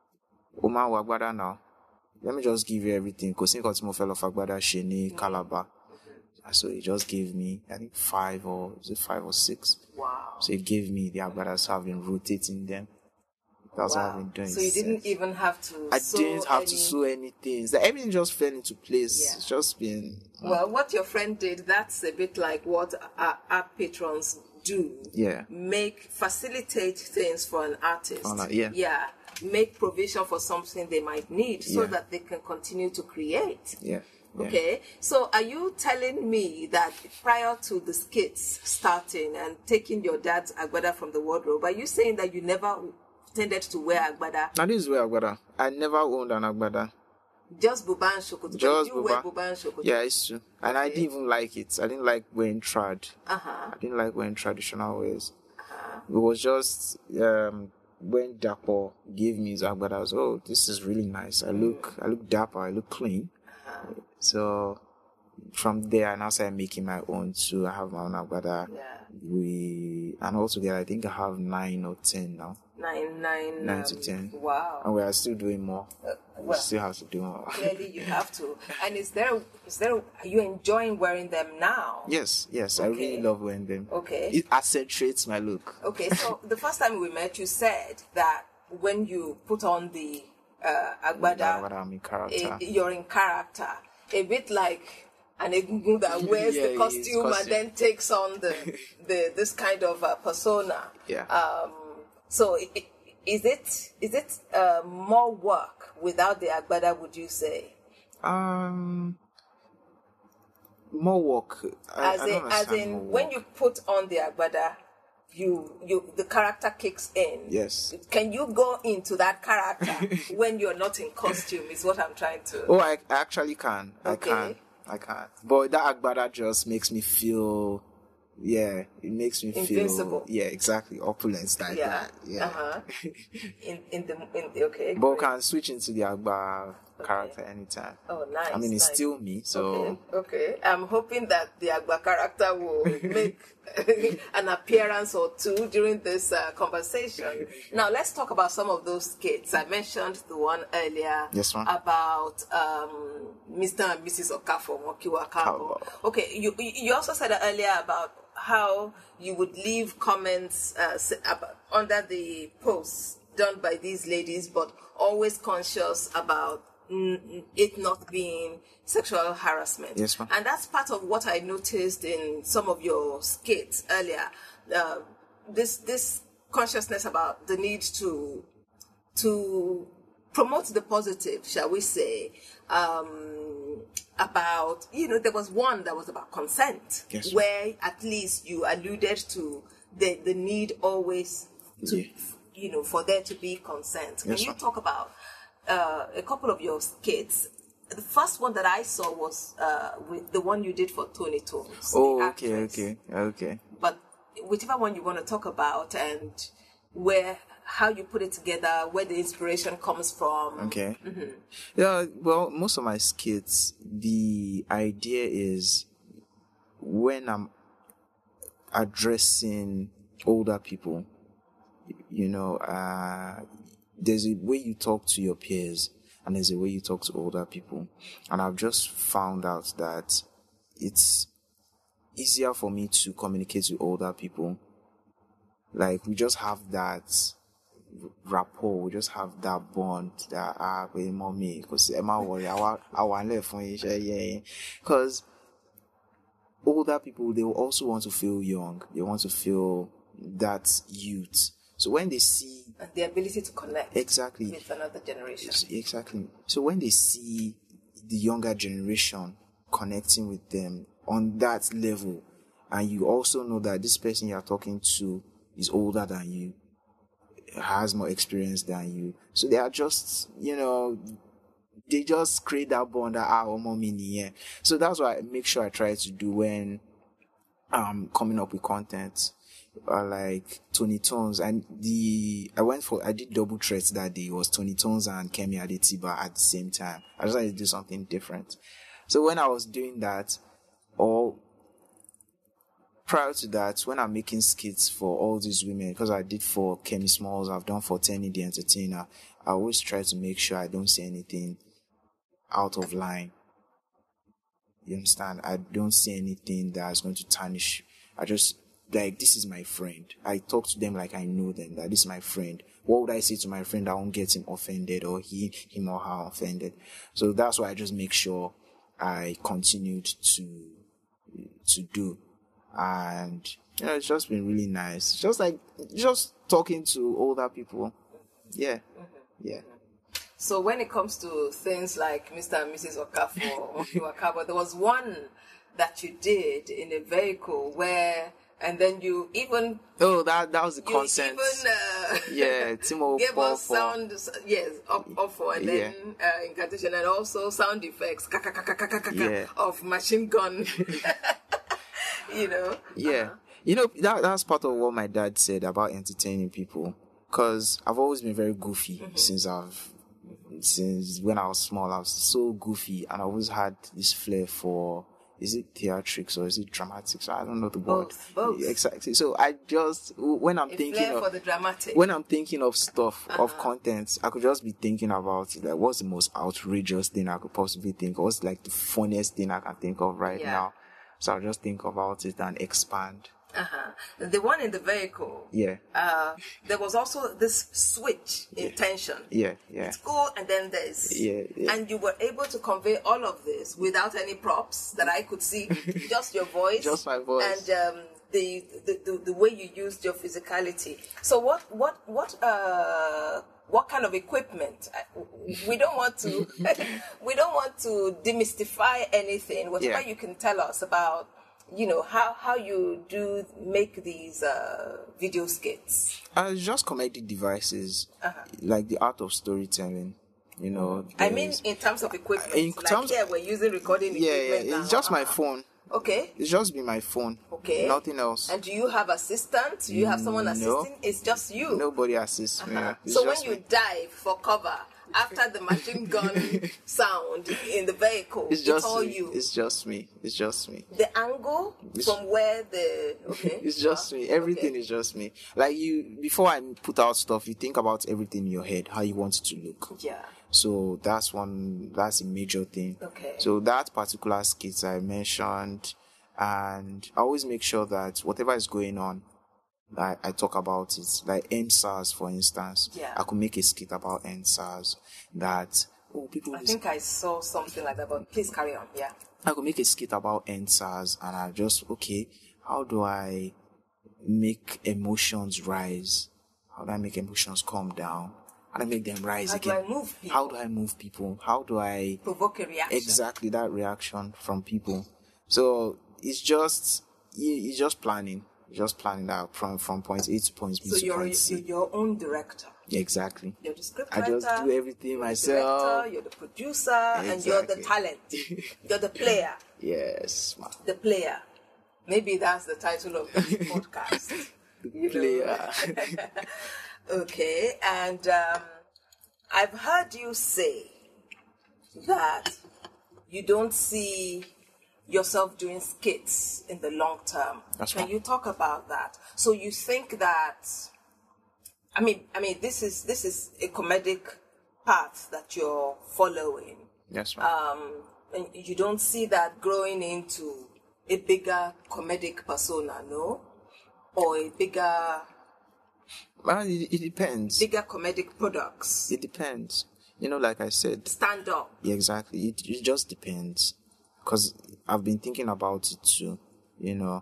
Oma Agbada now. Let me just give you everything. Because he got more fellow of Agbada, Sheni, Calabar. So he just gave me, I think five or, is it five or six? Wow. So he gave me the Agbadas, so I've been rotating them. That's wow. what I've been doing. So you since. didn't even have to I sew didn't have any... to sew anything. It's like everything just fell into place. Yeah. It's just been... Well, what your friend did, that's a bit like what our, our patrons do. Yeah. Make, facilitate things for an artist. Oh, no, yeah. Yeah. Make provision for something they might need so Yeah. that they can continue to create. Yeah. Yeah. Okay. So are you telling me that prior to the skits starting and taking your dad's Agbada from the wardrobe, are you saying that you never tended to wear Agbada? Now this is where Agbada. I never owned an Agbada. Just Buba and Shokoto. Just you Buba. wear Buba and Shokoto? Yeah, it's true. And Okay. I didn't even like it. I didn't like wearing trad. Uh-huh. I didn't like wearing traditional wears. Uh-huh. It was just um, when Dapo gave me his Agbada, I was, oh, this is really nice. I look, I look dapper. I look clean. Uh-huh. So from there, I now started making my own too. I have my own Agbada. Yeah. We and altogether, I think I have nine or ten now. Nine, nine, Nine um, to ten. Wow. And we are still doing more. Uh, we well, still have to do more. clearly you have to. And is there, is there, are you enjoying wearing them now? Yes, yes. I Okay. really love wearing them. Okay. It accentuates my look. Okay, so the first time we met, you said that when you put on the uh, Agbada, What I'm in character. it, you're in character. A bit like an Egungun that wears Yeah, the yeah, costume, it's and costume. then takes on the, the this kind of uh, persona. Yeah. Um, so i- i- is it is it uh, more work without the Agbada, would you say? Um, more work. I, As I in, don't as understand in more when work. you put on the Agbada, you you the character kicks in. Yes. Can you go into that character when you're not in costume? Is what I'm trying to. Oh, I, I actually can. Okay. I can. I can. But that Agbada just makes me feel. Yeah, it makes me Invincible. feel. Yeah, exactly. Opulence like Yeah. that. Yeah. Uh-huh. in in the in the, okay. But we great. can switch into the Agba character anytime. Oh, nice. I mean, it's nice. still me, so. Okay, okay. I'm hoping that the Agba character will make an appearance or two during this uh, conversation. Now, let's talk about some of those skits. I mentioned the one earlier Yes, ma'am. about um, Mister and Missus Okafor, Mokiwa Kabo. Kabo. Okay, you you also said earlier about how you would leave comments uh, s- about, under the posts done by these ladies, but always conscious about mm, it not being sexual harassment. Yes, ma'am. And that's part of what I noticed in some of your skits earlier. Uh, this this consciousness about the need to to promote the positive, shall we say, um, about, you know, there was one that was about consent, yes, where at least you alluded to the, the need always to, yeah. you know, for there to be consent. Can yes, you ma'am. talk about uh, a couple of your skits? The first one that I saw was uh, with the one you did for Tony Tones. Oh, okay, okay, okay. But whichever one you want to talk about and where, how you put it together, where the inspiration comes from. Okay. Mm-hmm. Yeah, well, most of my skits, the idea is when I'm addressing older people, you know, uh, there's a way you talk to your peers and there's a way you talk to older people. And I've just found out that it's easier for me to communicate with older people. Like, we just have that rapport, we just have that bond that ah with mommy, because Emma worry I I want left for you, yeah, because older people, they will also want to feel young, they want to feel that youth. So when they see and the ability to connect exactly with another generation, exactly. So when they see the younger generation connecting with them on that level, and you also know that this person you are talking to is older than you, has more experience than you, so they are just, you know, they just create that bond that ah oh, mommy yeah. So that's what I make sure I try to do when I'm coming up with content. Uh, like Tony Tones, and the I went for I did double threats that day. It was Tony Tones and Kemi Adetiba at the same time. I just wanted to do something different. So when I was doing that, or prior to that, when I'm making skits for all these women, because I did for Kemi Smalls, I've done for Tenny the Entertainer, I always try to make sure I don't say anything out of line. You understand? I don't say anything that's going to tarnish. I just, like, this is my friend. I talk to them like I know them, that this is my friend. What would I say to my friend that won't get him offended or he, him or her offended? So that's why I just make sure I continued to, to do. And, you know, it's just been really nice. Just like, just talking to older people. Yeah. Mm-hmm. Yeah. So when it comes to things like Mister and Missus Okafor, Okafor, there was one that you did in a vehicle where, and then you even oh that that was the you consent. even uh, yeah, Timo gave us sound yes up up for and then yeah. uh, incantation and also sound effects yeah. of machine gun. You know. Yeah, uh-huh. You know that that's part of what my dad said about entertaining people, because I've always been very goofy mm-hmm. since I've since when I was small. I was so goofy, and I always had this flair for. Is it theatrics or is it dramatics? I don't know the word. Both, both. Exactly. So I just when I'm a thinking flair of for the dramatic. When I'm thinking of stuff uh-huh. of content, I could just be thinking about like what's the most outrageous thing I could possibly think of? What's like the funniest thing I can think of right yeah. now? So I'll just think about it and expand. Uh-huh. The one in the vehicle. Yeah. Uh, there was also this switch in yeah. tension. Yeah, yeah. It's cool, and then there's. Yeah, yeah. And you were able to convey all of this without any props that I could see, just your voice. Just my voice. And um, the, the, the the way you used your physicality. So what what what uh what kind of equipment? We don't want to we don't want to demystify anything. Whatever yeah. you can tell us about. You know, how, how you do make these uh, video skits? Uh, just comedic devices, uh-huh. like the art of storytelling, you know. I mean, in terms of equipment. In like terms here, we're using recording yeah, equipment. Yeah, now. it's just my phone. Okay. It's just been my phone. Okay. Nothing else. And do you have assistants? Do you have someone no. assisting? It's just you. Nobody assists me. Uh-huh. It's So when just you me. dive for cover, after the machine gun sound in the vehicle, it's, just it's all me. you. It's just me. It's just me. The angle it's, from where the okay, it's just me. Everything okay. is just me. Like you, before I put out stuff, you think about everything in your head, how you want it to look. Yeah. So that's one. That's a major thing. Okay. So that particular skit I mentioned, and I always make sure that whatever is going on, I, I talk about it. Like N SARS, for instance. Yeah. I could make a skit about N SARS that, oh, people. I think I saw something like that, but please carry on. Yeah. I could make a skit about N S A S, and I just okay. How do I make emotions rise? How do I make emotions calm down? How do I make them rise How again? do I move people? How do I move people? How do I provoke a reaction? Exactly that reaction from people. So it's just it's just planning, just planning that from from point A to point B so to you're, point C. you're your own director. Exactly. You're the script I writer. just do everything you're myself. The director, you're the producer, and you're the Exactly. talent. You're the player. Yes, ma. The player. Maybe that's the title of this podcast. The player. Okay, and um, I've heard you say that you don't see yourself doing skits in the long term. That's Can right. you talk about that? So you think that? I mean, I mean, this is this is a comedic path that you're following. That's right. Um, and you don't see that growing into a bigger comedic persona, no, or a bigger Well, it, it depends. bigger comedic products. It depends. You know, like I said, Stand up. yeah, exactly. It, it just depends. Because I've been thinking about it too, you know.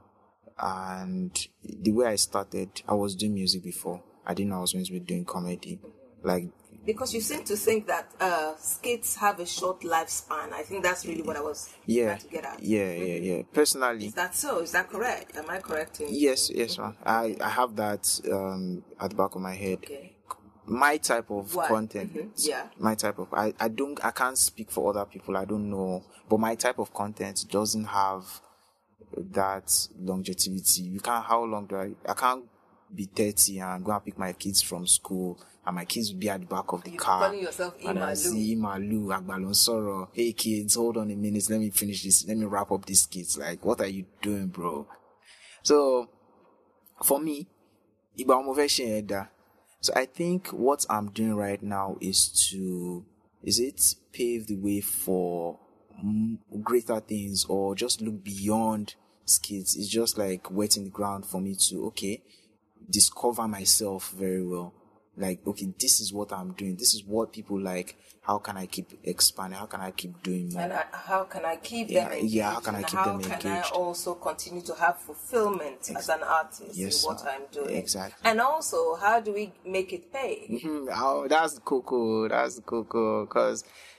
And the way I started, I was doing music before. I didn't know I was going to be doing comedy. Like, Because you seem to think that uh, skits have a short lifespan. I think that's really what I was yeah, trying to get at. yeah, yeah, yeah. Personally, Is that so? Is that correct? Am I correct? In yes, yes, ma'am. I, I have that um, at the back of my head. Okay. My type of What? content, Mhm, yeah. my type of, I, I don't, I can't speak for other people. I don't know, but my type of content doesn't have that longevity. You can't, how long do I, I can't be thirty and go and pick my kids from school and my kids will be at the back of the You're car. calling yourself And I Imalu. see Imalu, Agbalon Soro. Hey kids, hold on a minute. Let me finish this. Let me wrap up these kids. Like, what are you doing, bro? So, for me, Iba Omoveshin Eda. So I think what I'm doing right now is to, is it pave the way for mm, greater things or just look beyond skits? It's just like wetting the ground for me to, okay, discover myself very well. Like, okay, this is what I'm doing. This is what people like. How can I keep expanding? How can I keep doing more? And I, how can I keep Yeah, them engaged? yeah, how can I And keep how them can engaged? I also continue to have fulfillment as an artist Yes, in what ma'am. I'm doing? Exactly. And also, how do we make it pay? Mhm. Oh, that's the cocoa. That's the cocoa. Because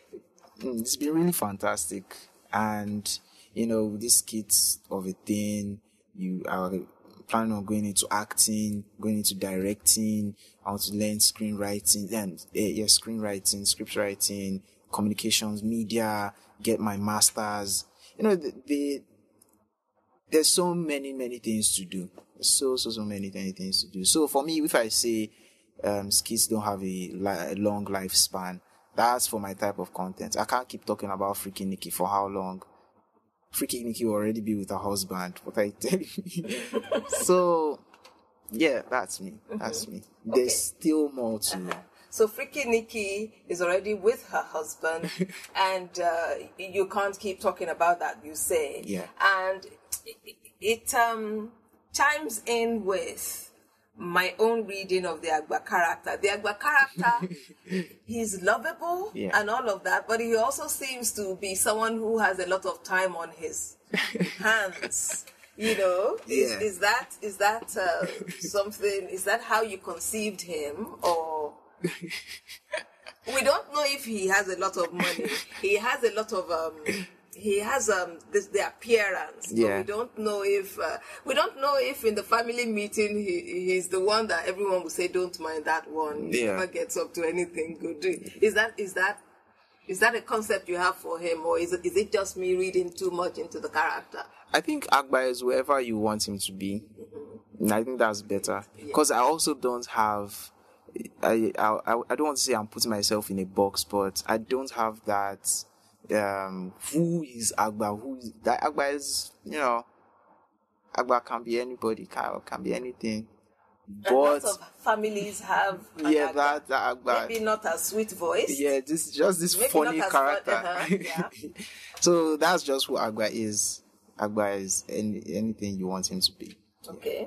it's been really fantastic. And, you know, this skits of a thing, you are planning on going into acting, going into directing. I want to learn screenwriting, and uh, yeah, screenwriting, script writing, communications, media, get my master's. You know, the, the there's so many, many things to do. So, so, so many, many things to do. So for me, if I say um, skits don't have a, li- a long lifespan, that's for my type of content. I can't keep talking about Freaky Nikki for how long. Freaky Nikki will already be with her husband. What I tell you. So, yeah, that's me. That's me. There's Okay. still more to. So Freaky Nikki is already with her husband, and uh, you can't keep talking about that, you say. Yeah. And it, it um, chimes in with my own reading of the Agba character. The Agba character, he's lovable Yeah. and all of that, but he also seems to be someone who has a lot of time on his hands. You know, is, Yeah. is that is that uh, something? Is that how you conceived him, or we don't know if he has a lot of money? He has a lot of um, he has um this the appearance. But Yeah. we don't know if uh, we don't know if in the family meeting he he's the one that everyone will say don't mind that one. He Yeah. never gets up to anything good. Is that is that is that a concept you have for him, or is it, is it just me reading too much into the character? I think Agba is wherever you want him to be. And I think that's better. Because I also don't have, I, I I don't want to say I'm putting myself in a box, but I don't have that, um, who is Agba? Who is, that Agba is, you know, Agba can be anybody, can, can be anything. And But, lots of families have an yeah, Agba. that, that Agba. Maybe not as sweet voice. Yeah, this just this Maybe funny not as fun- character. uh-huh, yeah. So that's just who Agba is. Agba is any, anything you want him to be. Okay.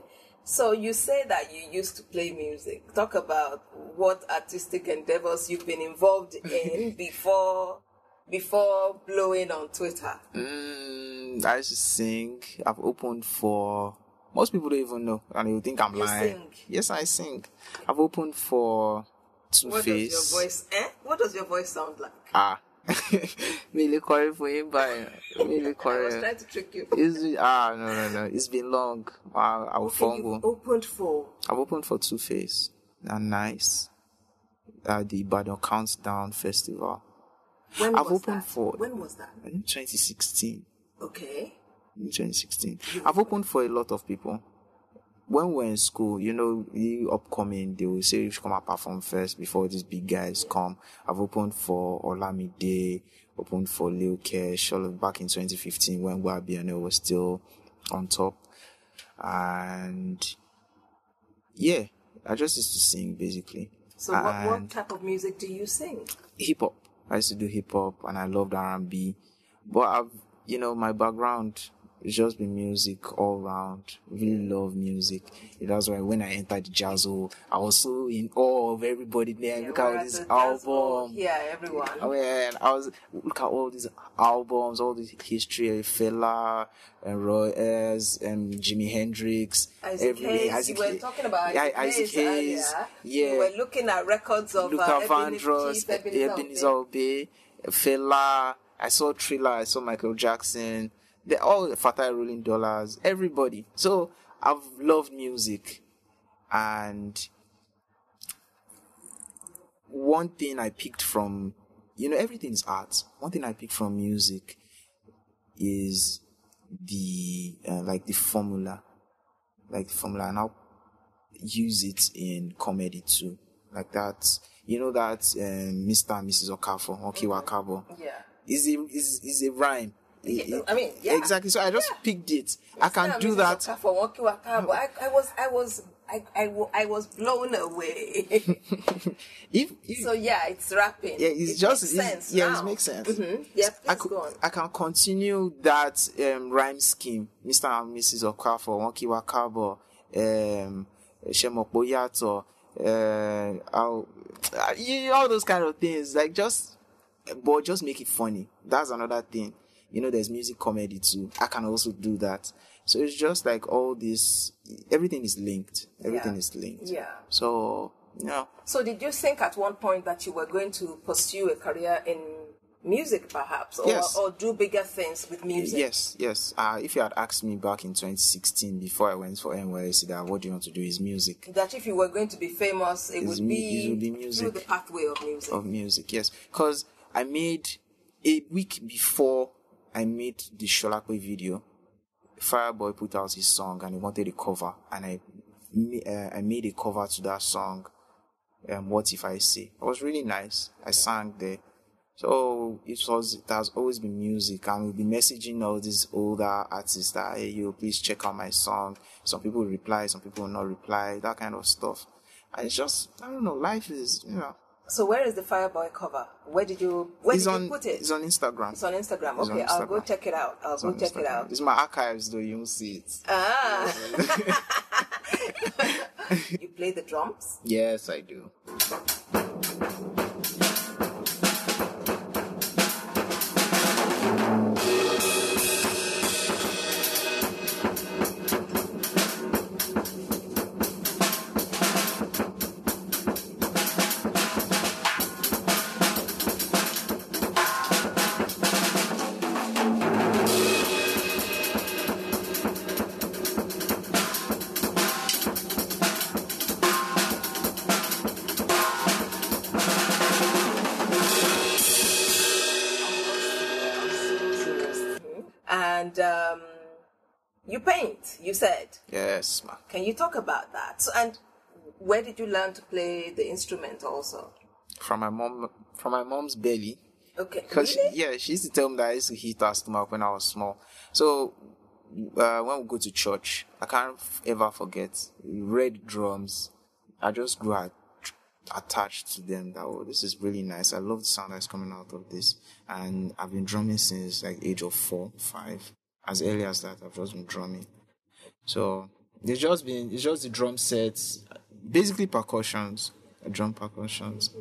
So you say that you used to play music. Talk about what artistic endeavors you've been involved in before before blowing on Twitter. Mm, I used to sing. I've opened for... Most people don't even know, and they think I'm You lying. sing? Yes, I sing. I've opened for Two What Face. does your voice eh? What does your voice sound like? Ah. Really correct for him, but really I was correct. trying to trick you. It's, ah, no, no, no. It's been long. I, I will Okay, fumble. you've opened for I've opened for Two Face. They're nice. At the Ibadan Countdown Festival. when I've was opened that? for- When was that? In twenty sixteen. Okay. In twenty sixteen. I've opened for a lot of people. When we're in school, you know, you upcoming, they will say you should come and perform first before these big guys come. I've opened for Olamide, opened for Lil Kesh, all of back in twenty fifteen when Wabiano was still on top. And yeah, I just used to sing basically. So what, what And type of music do you sing? hip hop. I used to do hip hop and I loved R and B. But I've, you know, my background has just been music all round. Really love music. That's why when I entered the jazz hall, I was so in awe of everybody there. Yeah, Look we're at all at this the jazz hall. album. Yeah, everyone. I mean, I was look at all these albums, all the history of Fela and Roy Ayers and Jimi Hendrix. Isaac everything. Hayes, Isaac you were Hay- talking about yeah, Isaac Isaac Hayes Hayes. earlier. Yeah, You were looking at records of Luther uh, Vandross, Chief Ebenezer Ebenezer Obey. Obey, Fela. I saw Thriller. I saw Michael Jackson. They all Fatai Rolling Dollars. Everybody. So I've loved music, and one thing I picked from, you know, everything is art. One thing I picked from music is the uh, like the formula, like the formula, and I'll use it in comedy too, like that. You know that um, Mister and Missus Okafor, Oki Wakabo, Yeah. is a is is a rhyme. Yeah, It- I mean, yeah. exactly. So I just picked it. I can Yeah, do Missus that. Okafor, Wonky Wakabo. I, I was, I was, I, I, wa- I was blown away. If, if So yeah, it's rapping. yeah, it's it just makes it's- sense. yeah, now. it makes sense. Mhm. Yeah, I please could, go on. I can continue that um, rhyme scheme. Mister and Missus Okafor, Wonky Wakabo, um, Shemokbo Yato, uh, I'll- uh, you- all those kind of things. Like just, but just make it funny. That's another thing. You know, there's music comedy too. I can also do that. So it's just like all this. Everything is linked. Everything Yeah. is linked. Yeah. So you know. So did you think at one point that you were going to pursue a career in music, perhaps, or, Yes. or do bigger things with music? Yes, yes. Uh, if you had asked me back in twenty sixteen, before I went for N Y S C, that what do you want to do is music. That if you were going to be famous, it It's would mu- be, it would be through music. the pathway of music. Of music, yes. Because I made, a week before I made the Sholakwe video, Fireboy put out his song and he wanted a cover. And I, ma- uh, I made a cover to that song, um, What If I Say. It was really nice. I sang there. So it was, it has always been music, and we'll be messaging all these older artists that, hey, you please check out my song. Some people will reply, some people will not reply, that kind of stuff. And it's just, I don't know, life is, you know. So where is the Fireboy cover? Where did you where It's did on, you put it? it's on Instagram. It's on Instagram. It's on Okay, I'll go Instagram. check it out. I'll It's go on check it Instagram. out. It's my archives, though, you won't see it. Ah. You play the drums? Yes, I do. And um, you paint, you said. Yes, man. Can you talk about that? So, and where did you learn to play the instrument also? From my mom, from my mom's belly. Okay, Because really? yeah, she used to tell me that I used to hit her stomach when I was small. So uh, when we go to church, I can't f- ever forget red drums. I just grew at- attached to them. That oh, this is really nice. I love the sound that's coming out of this, and I've been drumming since like age of four, five. As early as that, I've just been drumming. So It's just been, it's just the drum sets, basically percussions, drum percussions.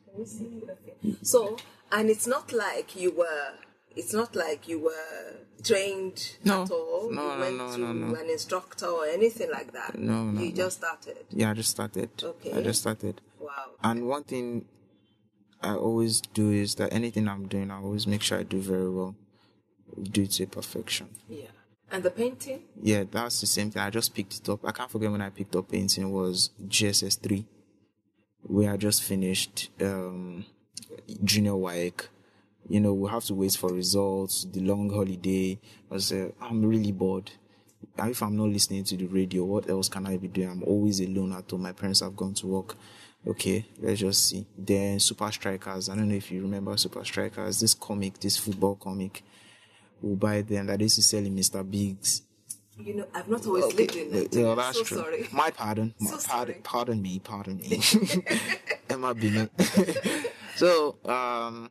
So, and it's not like you were, it's not like you were trained No. at all. No, you no, went no, to no, no. an instructor or anything like that. No, no, You no. just started. Yeah, I just started. Okay. I just started. Wow. And one thing I always do is that anything I'm doing, I always make sure I do very well. Do it to perfection. Yeah. And the painting? Yeah, that's the same thing. I just picked it up. I can't forget when I picked up painting was G S S three. We had just finished um, junior W A E C. You know, we have to wait for results, the long holiday. I was uh, I'm really bored. And if I'm not listening to the radio, what else can I be doing? I'm always alone at home. My parents have gone to work. Okay, let's just see. Then Super Strikers. I don't know if you remember Super Strikers. This comic, this football comic. We'll buy them that they used to sell in Mister Biggs. You know, I've not always Okay, lived in that. yeah, I'm that's so true. sorry. My pardon. My So pardon. sorry. Pardon me. Pardon me. Emma Bennett. So, um,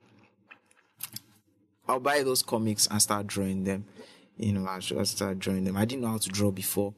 I'll buy those comics and start drawing them. You know, I just start drawing them. I didn't know how to draw before,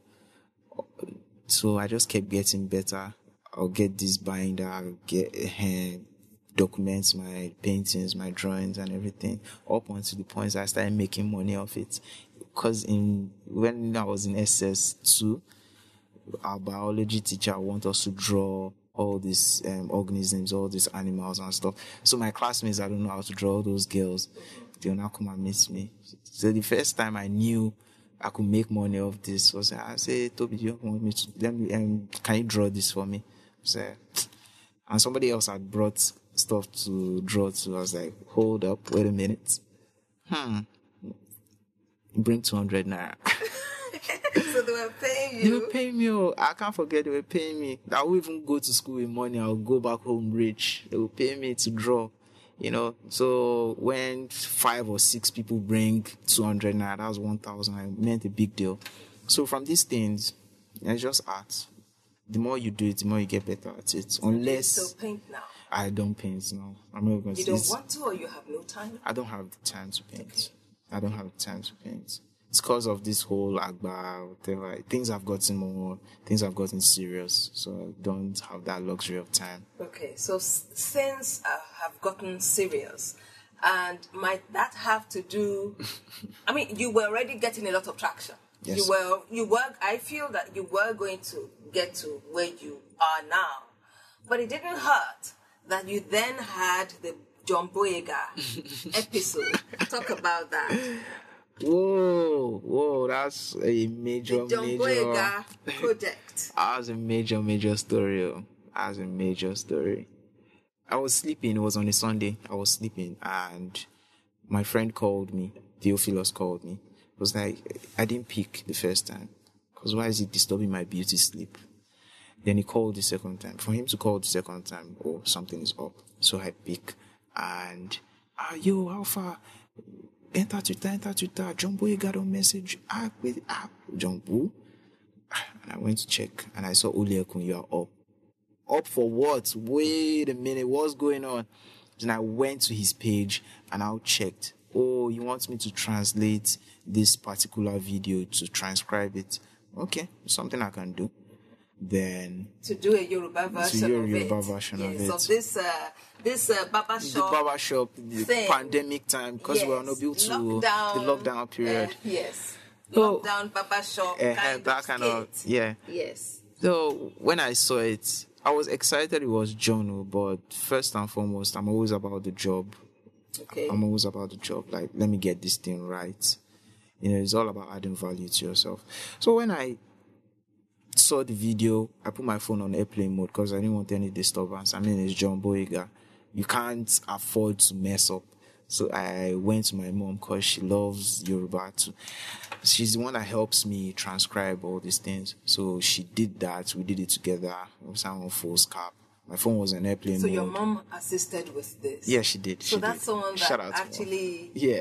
so I just kept getting better. I'll get this binder. I'll get uh, documents my paintings, my drawings, and everything. Up until the point I started making money off it. Because in when I was in S S two, our biology teacher wanted us to draw all these um, organisms, all these animals and stuff. So my classmates, I don't know how to draw all those girls. They'll now come and meet me. So the first time I knew I could make money off this was I said, Toby, do you want me to, let me, um, can you draw this for me? So, and somebody else had brought stuff to draw to. I was like, hold up, wait a minute. Hmm. Bring two hundred naira. So they were paying They you. were paying me. Oh, I can't forget they were paying me. I will even go to school with money. I'll go back home rich. They will pay me to draw. You know, so when five or six people bring two hundred naira, that was one thousand. It meant a big deal. So from these things, it's just art. The more you do it, the more you get better at it. Unless You still paint now. I don't paint now. I'm not going to You don't want to, or you have no time? I don't have the time to paint. I don't have the time to paint. It's because of this whole Agba, whatever. Things have gotten more, things have gotten serious. So I don't have that luxury of time. Okay, so s- things uh, have gotten serious. And might that have to do... I mean, you were already getting a lot of traction. Yes. You were, you were, I feel that you were going to get to where you are now. But it didn't hurt that you then had the John Boyega episode. Talk about that. Whoa, whoa, that's a major, The John major. Boyega project. That was a major, major story. Oh. That was a major story. I was sleeping. It was on a Sunday. I was sleeping, and my friend called me. Theophilus called me. It was like, I didn't pick the first time. Because why is it disturbing my beauty sleep? Then he called the second time. For him to call the second time, oh, something is up. So I pick. And, ah, yo, how far? Enter Twitter, enter Twitter. John Boy got a message. Ah, with, ah, John Boy. And I went to check. And I saw Oliekun, you are up. Up for what? Wait a minute. What's going on? Then I went to his page and I checked. Oh, he wants me to translate this particular video to transcribe it. Okay, something I can do. Then To do a Yoruba version do a of Yoruba it. version of yes, it. of this, uh, this uh, barber the shop. barber shop, the thing. pandemic time, because we were not able to lockdown, the lockdown period. uh, yes. So- Lockdown barber shop. Eh, kind that of kind of skit. yeah. Yes. So when I saw it, I was excited it was John, but first and foremost, I'm always about the job. Okay. I'm always about the job. Like, let me get this thing right. You know, it's all about adding value to yourself. So when I saw the video, I put my phone on airplane mode because I didn't want any disturbance. I mean, it's John Boyega. You can't afford to mess up. So I went to my mom because she loves Yoruba too. She's the one that helps me transcribe all these things. So she did that. We did it together. It was on full scap. My phone was on airplane So mode. your mom assisted with this. Yeah, she did. So she that's did. someone that Shout out to mom. actually Yeah.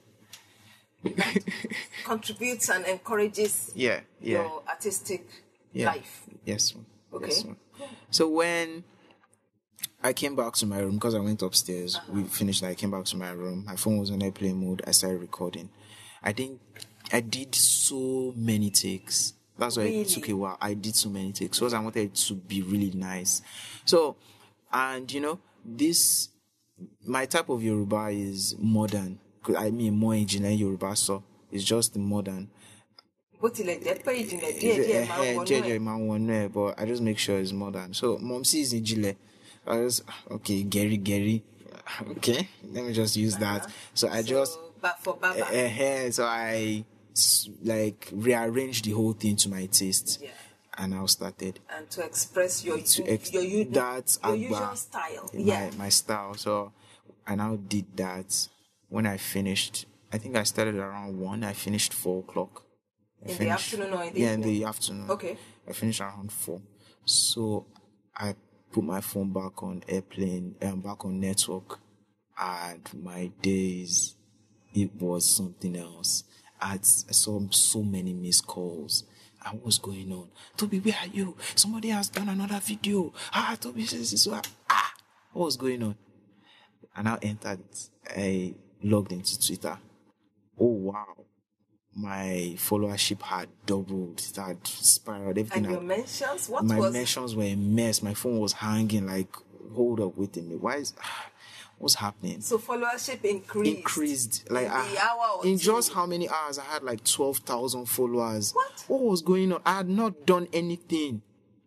contributes and encourages Yeah. Yeah. your artistic Yeah. life. Yes, ma'am. Okay. Yes, ma'am. So when I came back to my room, because I went upstairs, Uh-huh. we finished, I came back to my room, my phone was on airplane mode, I started recording. I think I did so many takes. That's why Really? it took a while. I did so many takes because I wanted it to be really nice. So, and you know, this, my type of Yoruba is modern. 'Cause I mean, more engineer Yoruba, so it's just the modern. bó tilẹ̀ jẹ́ pé ìjìnlẹ̀ díẹ̀ díẹ̀ máa ń Eh, wọnú J J ẹ̀. man one there, but I just make sure it's modern. So mom sees in Jile. I just okay, Gary Gary. Okay, let me just use that. So I just So, ba- for Baba. uh, so I s- like rearranged the whole thing to my taste, Yeah. and I started And to express your to ex- your, u- that your Agba usual style. in Yeah. my, my style. So I now did that. When I finished, I think I started around one. I finished four o'clock. I In the finished- afternoon or in the yeah, in evening? the afternoon. Okay. I finished around four. So I put my phone back on airplane and back on network, and my days, it was something else. I, had, I saw so many missed calls. And what was going on? Toby, where are you? Somebody has done another video. Ah, Toby says this. Ah, what was going on? And I entered. I logged into Twitter. Oh wow, my followership had doubled. It had spiraled. Everything. And your had, mentions? What my was mentions were a mess. My phone was hanging. Like, hold up, wait a minute. Why is what's happening? so followership increased? Increased. Like in I, the hour or in two. just how many hours? I had like twelve thousand followers. What? What was going on? I had not done anything.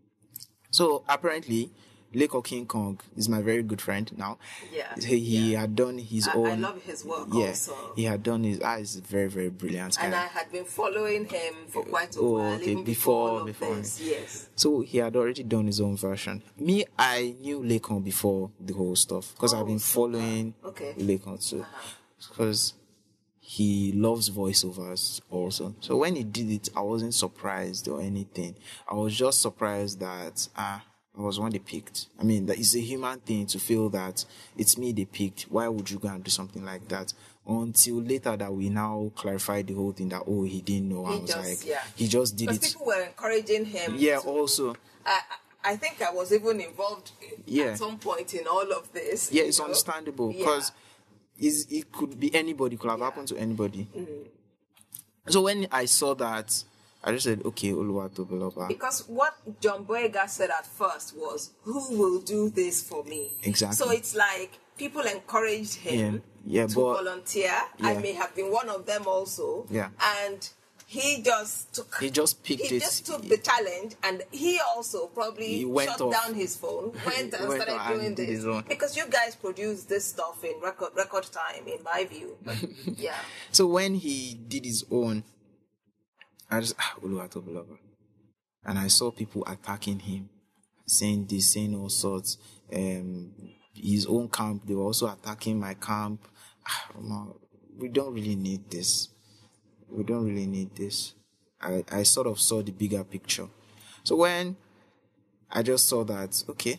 So apparently, Leko King Kong is my very good friend now. Yeah, He, he yeah. had done his I, own. I love his work Yeah, also. he had done his. Ah, he's a very very brilliant guy. And I had been following him for quite a Oh, while, okay, even before- before all of before this. Yes. So he had already done his own version. Me, I knew Lekon before the whole stuff because Oh, I've been super. following Okay. Lekon too, Uh-huh. because he loves voiceovers also. So when he did it, I wasn't surprised or anything. I was just surprised that ah. I was one they picked. I mean, that it's a human thing to feel that it's me they picked. Why would you go and do something like that? Until later that we now clarify the whole thing that, oh, he didn't know. He I was just- like, yeah. he just did Because it. people were encouraging him. Yeah, to- also. I, I I think I was even involved Yeah. at some point in all of this. Yeah, you it's know? understandable Yeah. because it's, it could be anybody, could have Yeah. happened to anybody. Mm. So when I saw that, I just said, okay, Oluwatobiloba. Because what John Boyega said at first was, who will do this for me? Exactly. So it's like people encouraged him Yeah, yeah, to but- volunteer. I Yeah. may have been one of them also. Yeah. And he just took He just picked he it. just took the challenge, and he also probably He went shut off. down his phone, went and Went started on and doing did this. his own. Because you guys produce this stuff in record record time, in my view. But, yeah. So when he did his own, I just, ah, Oluwatobiloba. And I saw people attacking him, saying this, saying all sorts. Um, his own camp, they were also attacking my camp. Ah, no, we don't really need this. We don't really need this. I, I sort of saw the bigger picture. So when I just saw that, okay,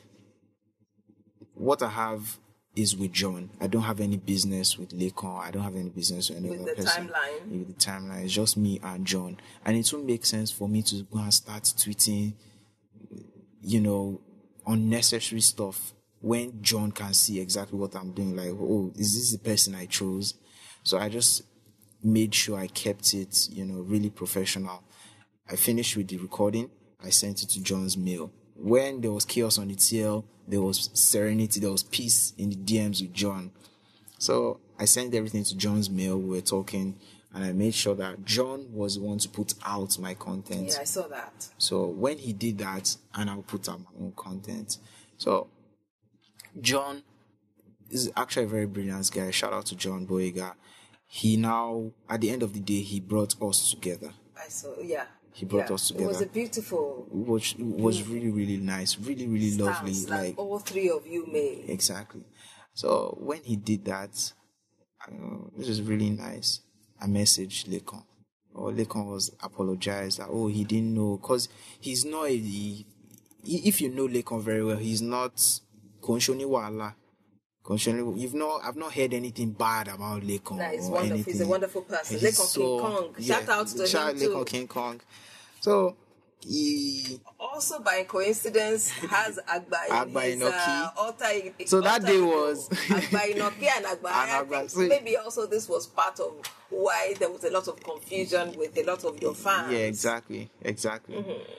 what I have is with John. I don't have any business with Lekon. I don't have any business with any With other the person. timeline. With the timeline. It's just me and John. And it won't make sense for me to go and start tweeting, you know, unnecessary stuff when John can see exactly what I'm doing. Like, oh, is this the person I chose? So I just made sure I kept it, you know, really professional. I finished with the recording. I sent it to John's mail. When there was chaos on the T L, there was serenity, there was peace in the D Ms with John. So I sent everything to John's mail. We were talking, and I made sure that John was the one to put out my content. Yeah, I saw that. So when he did that, and I'll put out my own content. So John is actually a very brilliant guy. Shout out to John Boyega. He now, at the end of the day, he brought us together. I saw, yeah. He brought yeah. us It was together. a beautiful Which was really, really nice, really, really lovely. stance that Like all three of you made. exactly. So when he did that, uh, this is really nice. I messaged Lekon. Oh, Lekon was apologized that oh he didn't know because he's not a, he, if you know Lekon very well, he's not Konshoni Wala. Konshoni, you've not I've not heard anything bad about Lekon. That is or wonderful. anything. He's a wonderful person. He's Lekon King Kong. yeah, Shout out to shout him out too. Lekon King Kong. So he All also by coincidence has Agba in Agba his uh, alter. So that alter day ego. was Agba Inoki and Agba. And I Agba. think So- maybe also this was part of why there was a lot of confusion with a lot of your fans. Yeah, exactly, exactly.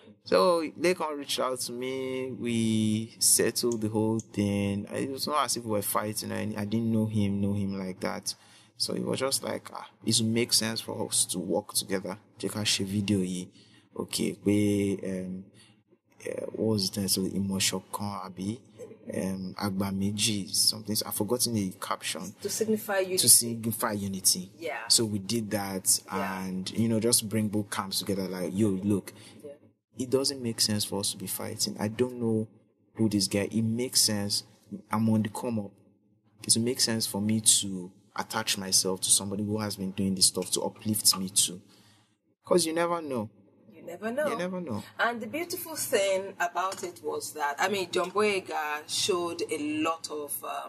So Lekon reached out to me. We settled the whole thing. It was not as if we were fighting. I, I didn't know him, know him like that. So it was just like, ah, it would make sense for us to work together. Take a video, yi. Okay, we um, uh, what was it? So emotion kan abi, um, Agba Meji, something. I've forgotten the caption. To signify unity. To signify unity. Yeah. So we did that, Yeah. and you know, just bring both camps together. Like, yo, look, Yeah. it doesn't make sense for us to be fighting. I don't know who this guy. It makes sense. I'm on the come up. It will make sense for me to attach myself to somebody who has been doing this stuff to uplift me too. Because you never know. You never know. You never know. And the beautiful thing about it was that, I mean, John Boyega showed a lot of um,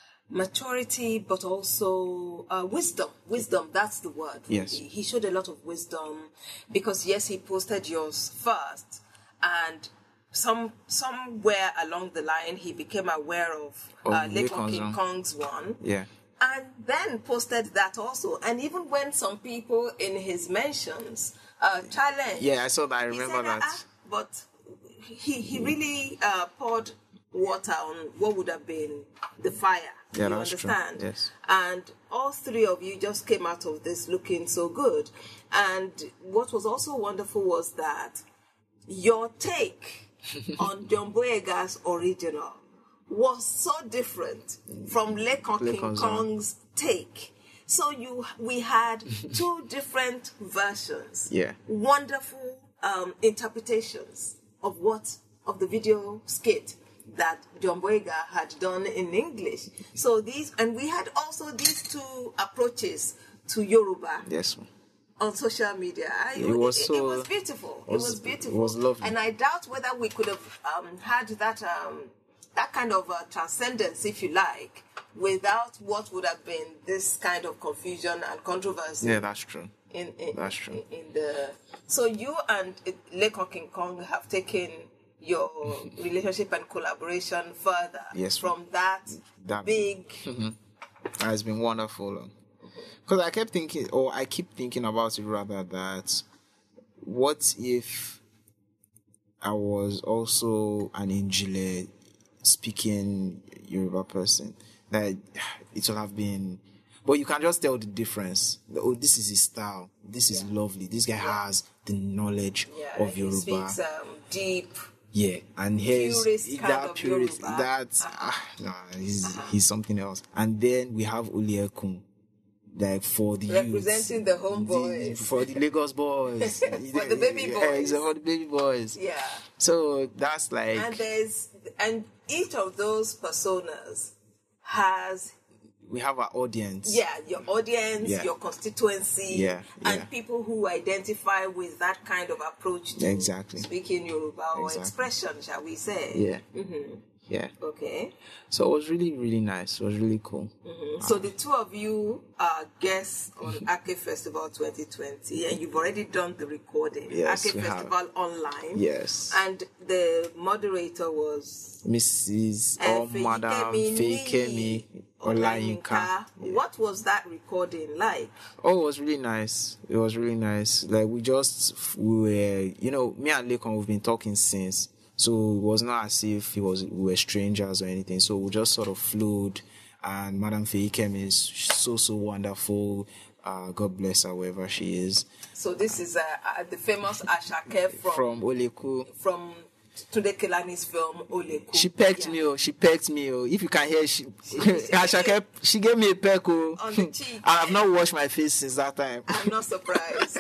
maturity, but also uh, wisdom. Wisdom, that's the word. Yes. He, he showed a lot of wisdom because, yes, he posted yours first, and some somewhere along the line, he became aware of Of uh, Lekon Lekon's King one. Kong's one. Yeah. And then posted that also. And even when some people in his mentions uh, challenged. Yeah, I saw that. I he remember said, that. "Ah, ah," but he, he really uh, poured water on what would have been the fire. Yeah, you that's true. understand? Yes. And all three of you just came out of this looking so good. And what was also wonderful was that your take on John Boyega's original was so different from Lekon King Lekon's Kong's take. So you, we had two different versions. Yeah. Wonderful um, interpretations of what of the video skit that John Boyega had done in English. So these, and we had also these two approaches to Yoruba Yes. ma'am. on social media. I- It was it, so- it was beautiful. It was- was beautiful. it was lovely. And I doubt whether we could have um, had that um, that kind of uh, transcendence, if you like, without what would have been this kind of confusion and controversy. Yeah, that's true. In, in, That's true. In, in the so you and Lekon King Kong have taken your relationship and collaboration further. Yes, From that, That- big. It's been wonderful. Because I kept thinking, or I keep thinking about it rather, that what if I was also an Injile speaking Yoruba person? That it will have been, but you can just tell the difference. Oh, this is his style. This is lovely. This guy has the knowledge Yeah, of he Yoruba. speaks um, deep. Yeah, and here's Purist kind that of purist. Yoruba. That's ah, no, he's he's something else. And then we have Oliekun, like for the Representing youths, the homeboys. for the Lagos boys, For the baby Yeah, boys. it's for the baby boys. Yeah. So that's like And there's and each of those personas has we have our audience. yeah your audience, Yeah. your constituency, Yeah, and yeah. people who identify with that kind of approach to Exactly. speaking Yoruba or Exactly. expression, shall we say? Yeah, yeah. Okay. So it was really really nice. It was really cool. So the two of you are guests on Ake Festival twenty twenty, and you've already done the recording. Yes, Ake we have. Festival online. Yes, And the moderator was Missus uh, or Madam Feyikemi Olayinka. What was that recording like? Oh, it was really nice. It was really nice. Like we just we were, you know, me and Lekon we've been talking since, so it was not as if it was we were strangers or anything. So we just sort of flowed. And Madam Feyikemi is so so wonderful. Uh, God bless her wherever she is. So this is uh, uh, the famous Ashake from From Oleku. from Tunde Kelani's film Oleku. She pecked Yeah. me, oh. She pecked me, oh. If you can hear, she, Ashake, she gave me a peck, oh. On the cheek. I have not washed my face since that time. I'm not surprised.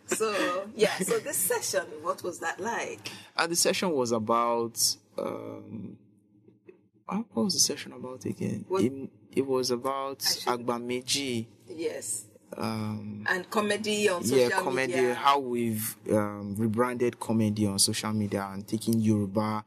So yeah, so this session, what was that like? And the session was about, um, what was the session about again? What- It, it was about should- Agba Meji. Yes. Um, And comedy on social yeah, comedy, media. how we've um, rebranded comedy on social media and taking Yoruba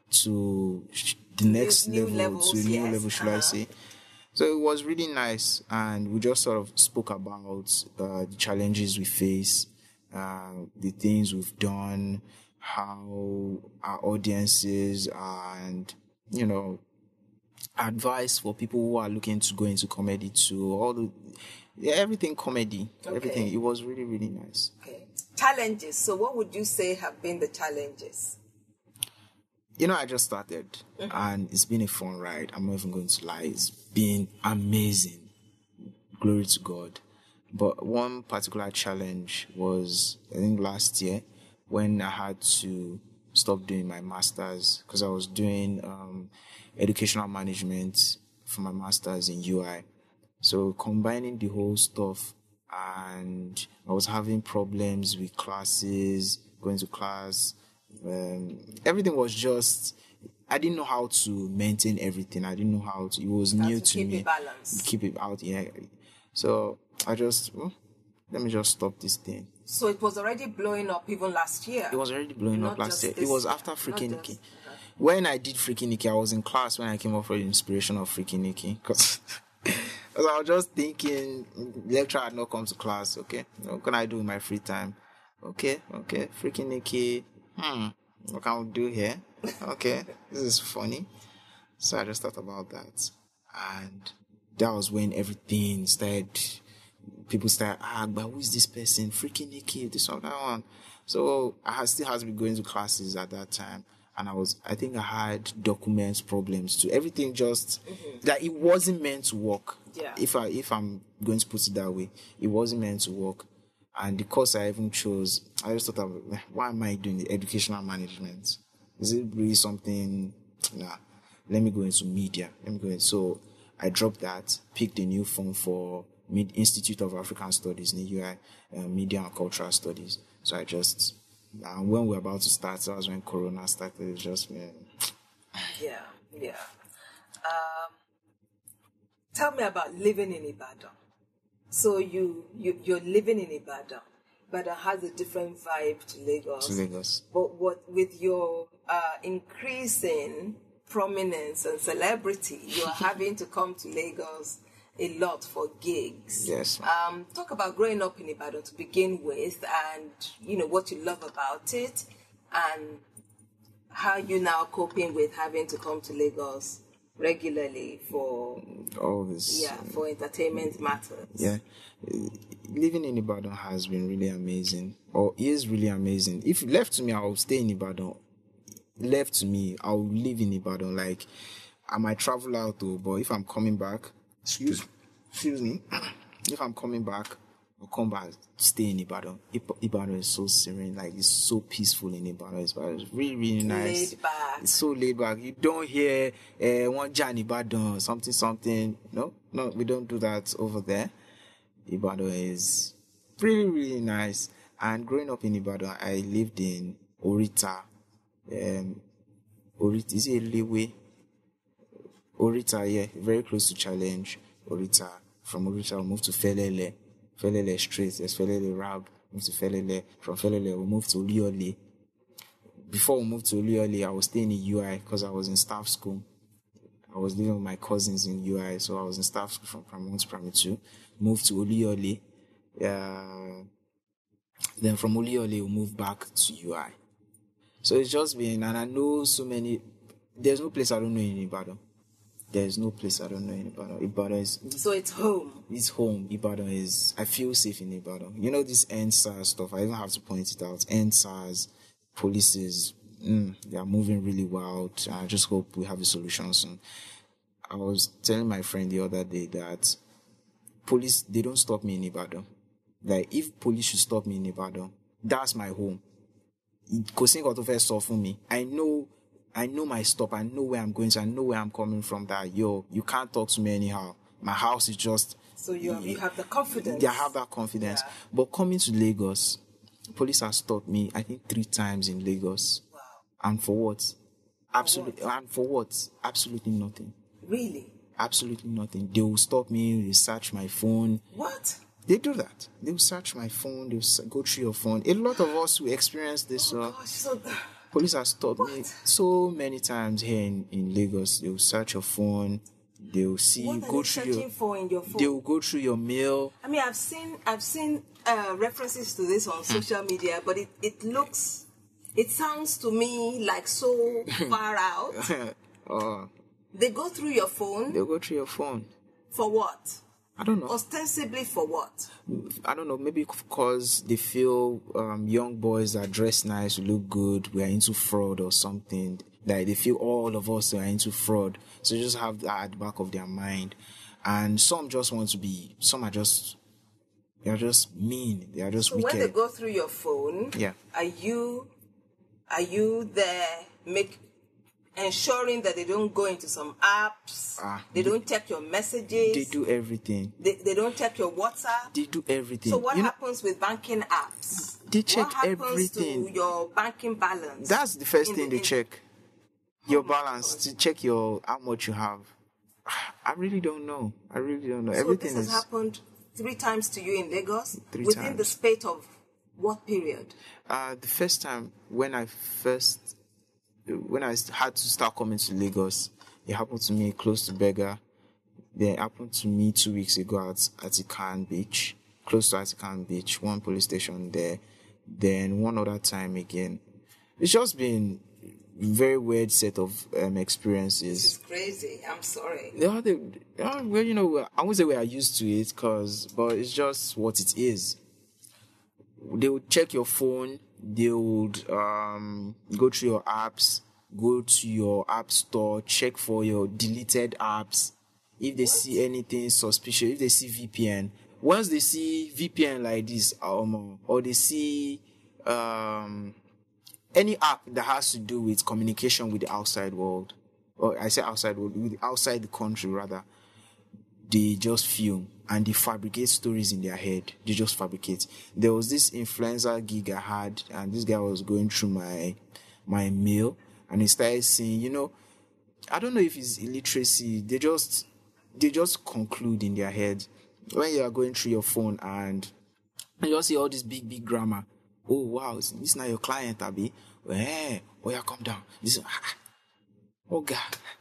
to sh- the next new level, levels, to a new yes, level, should I uh-huh. say. So it was really nice, and we just sort of spoke about uh, the challenges we face, uh, the things we've done, how our audiences and, you know, advice for people who are looking to go into comedy too. All the yeah, everything comedy, Okay. everything. It was really, really nice. Okay. Challenges. So what would you say have been the challenges? You know, I just started, mm-hmm. and it's been a fun ride. I'm not even going to lie. It's been amazing. Glory to God. But one particular challenge was, I think, last year when I had to stop doing my master's because I was doing um, educational management for my master's in U I. So combining the whole stuff, and I was having problems with classes, going to class. Um, everything was just, I didn't know how to maintain everything. I didn't know how to, it was How new to to keep me. it balanced. Keep it out, yeah. So I just, well, let me just stop this thing. So it was already blowing up even last year? It was already blowing Not up last year. just It was this after year. Freaky Not Nikki. just- okay. When I did Freaky Nikki, I was in class when I came up with the inspiration of Freaky Nikki. Because I was just thinking, lecturer had not come to class, okay? What can I do in my free time? Okay, okay, Freaky Nikki. Hmm, what can we do here? Okay, this is funny. So I just thought about that. And that was when everything started, people started, ah, but who is this person? Freaky Nikki, this one, that one. So I had, still had to be going to classes at that time. And I was, I think I had documents problems too. Everything just, mm-hmm. that it wasn't meant to work. Yeah. If I, if I'm going to put it that way, it wasn't meant to work. And the course I even chose, I just thought, of, why am I doing the educational management? Is it really something, nah, let me go into media. Let me go in. So I dropped that, picked a new form for Mid- Institute of African Studies, N I U I, uh, Media and Cultural Studies. So I just, and when we were about to start, that was when Corona started. It just man. Yeah, yeah. Um, tell me about living in Ibadan. So you, you you're living in Ibadan. Ibadan has a different vibe to Lagos. To Lagos. But what with your uh, increasing prominence and celebrity, you are having to come to Lagos a lot for gigs. Yes. Um, talk about growing up in Ibadan to begin with, and you know what you love about it, and how you now coping with having to come to Lagos regularly for all this. yeah for entertainment matters. Yeah, living in Ibadan has been really amazing, or is really amazing. If left to me, I'll stay in Ibadan. Left to me, I'll live in Ibadan. Like I might travel out though, but if I'm coming back. Excuse, excuse me. If I'm coming back, I'll come back, stay in Ibadan. Ibadan is so serene, like it's so peaceful in Ibadan. It's really, really nice. Laid back. It's so laid back. You don't hear uh, one Jan Ibadan, something, something. No, no, we don't do that over there. Ibadan is really, really nice. And growing up in Ibadan, I lived in Orita. Um, Orita, is it Lewe? Orita, yeah, very close to Challenge. Orita. From Orita, we moved to Felele. Felele Street, there's Felele Rab. Moved to Felele. From Felele, we moved to Oliole. Before we moved to Oliole, I was staying in U I because I was in staff school. I was living with my cousins in U I, so I was in staff school from primary one to primary two. Moved to Oliole. Uh, then from Oliole, we moved back to U I. So it's just been, and I know so many, there's no place I don't know in Ibadan. There's no place I don't know in Ibadan. Ibadan is... So it's home. It's home. Ibadan is... I feel safe in Ibadan. You know this N S A R S stuff, I even have to point it out. N S A R S, policies, mm, they are moving really well. I just hope we have a solution soon. I was telling my friend the other day that police, they don't stop me in Ibadan. Like, if police should stop me in Ibadan, that's my home. Because for me, I know... I know my stop. I know where I'm going to. I know where I'm coming from. That, yo, you can't talk to me anyhow. My house is just... So you have, you have the confidence. I have that confidence. Yeah. But coming to Lagos, police have stopped me, I think, three times in Lagos. Wow. And for what? Absolutely. And for what? Absolutely nothing. Really? Absolutely nothing. They will stop me. They search my phone. What? They do that. They will search my phone. They will go through your phone. A lot of us will experience this. Oh, uh, gosh, so... Police have stopped what? me so many times here in, in Lagos. They will search your phone. They will see what you are go they through searching your. For in your phone? They will go through your mail. I mean, I've seen I've seen uh, references to this on social media, but it, it looks It sounds to me like so far out. uh, They go through your phone. They'll go through your phone. For what? I don't know. Ostensibly for what? I don't know. Maybe because they feel um, young boys that dress nice, look good, we are into fraud or something. Like they feel all of us are into fraud. So they just have that at the back of their mind. And some just want to be, some are just, they are just mean. They are just so wicked. When they go through your phone, yeah. are you, are you there make ensuring that they don't go into some apps, ah, they don't check your messages. They do everything. They, they don't check your WhatsApp. They do everything. So what you happens know, with banking apps? They check what happens everything. To your banking balance? That's the first thing the, they in, check. Your oh balance, God. To check your how much you have. I really don't know. I really don't know. So everything this has is happened three times to you in Lagos? Three Within times. the spate of what period? Uh, the first time when I first when I had to start coming to Lagos, it happened to me close to Berger. Then it happened to me two weeks ago at Atikan Beach, close to Atikan Beach, one police station there. Then one other time again. It's just been a very weird set of um, experiences. This is crazy. I'm sorry. Yeah, they, yeah, well, you know, I won't say we are used to it, cause, but it's just what it is. They would check your phone. They would um, go through your apps, go to your app store, check for your deleted apps. If they what? see anything suspicious, if they see V P N, once they see V P N like this, um, or they see um, any app that has to do with communication with the outside world, or I say outside world, with outside the country rather, they just film and they fabricate stories in their head. They just fabricate. There was this influencer gig I had, and this guy was going through my my mail, and he started saying, you know, I don't know if it's illiteracy. They just they just conclude in their head when you are going through your phone and you just see all this big big grammar. Oh wow, this is not your client, Abi. Hey, oh yeah, come down. This, oh God,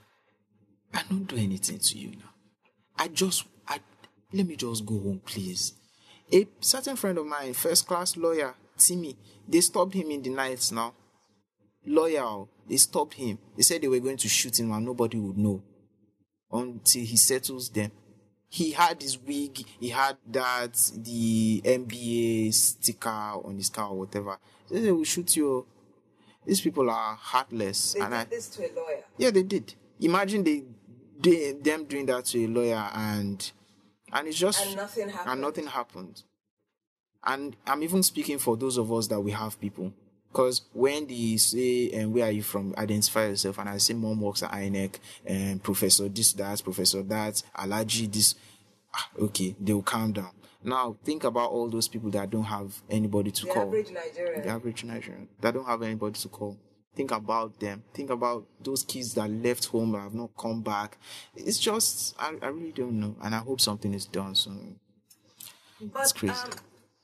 I don't do anything to you now. I just, I, let me just go home, please. A certain friend of mine, first class lawyer, Timmy, they stopped him in the night now. Lawyer, they stopped him. They said they were going to shoot him and nobody would know until he settles them. He had his wig, he had that, the N B A sticker on his car or whatever. They said, we'll shoot you. These people are heartless. They and did I, this to a lawyer? Yeah, they did. Imagine they, they them doing that to a lawyer and and it's just and nothing happened. And nothing happened. And I'm even speaking for those of us that we have people. Because when they say, and um, where are you from, identify yourself, and I say mom works at I N E C, and professor this, that, professor that, allergy, this, ah, okay, they will calm down. Now, think about all those people that don't have anybody to the call. The average Nigerian. The average Nigerian. That don't have anybody to call. Think about them. Think about those kids that left home and have not come back. It's just, I, I really don't know. And I hope something is done soon. But, it's crazy. Um,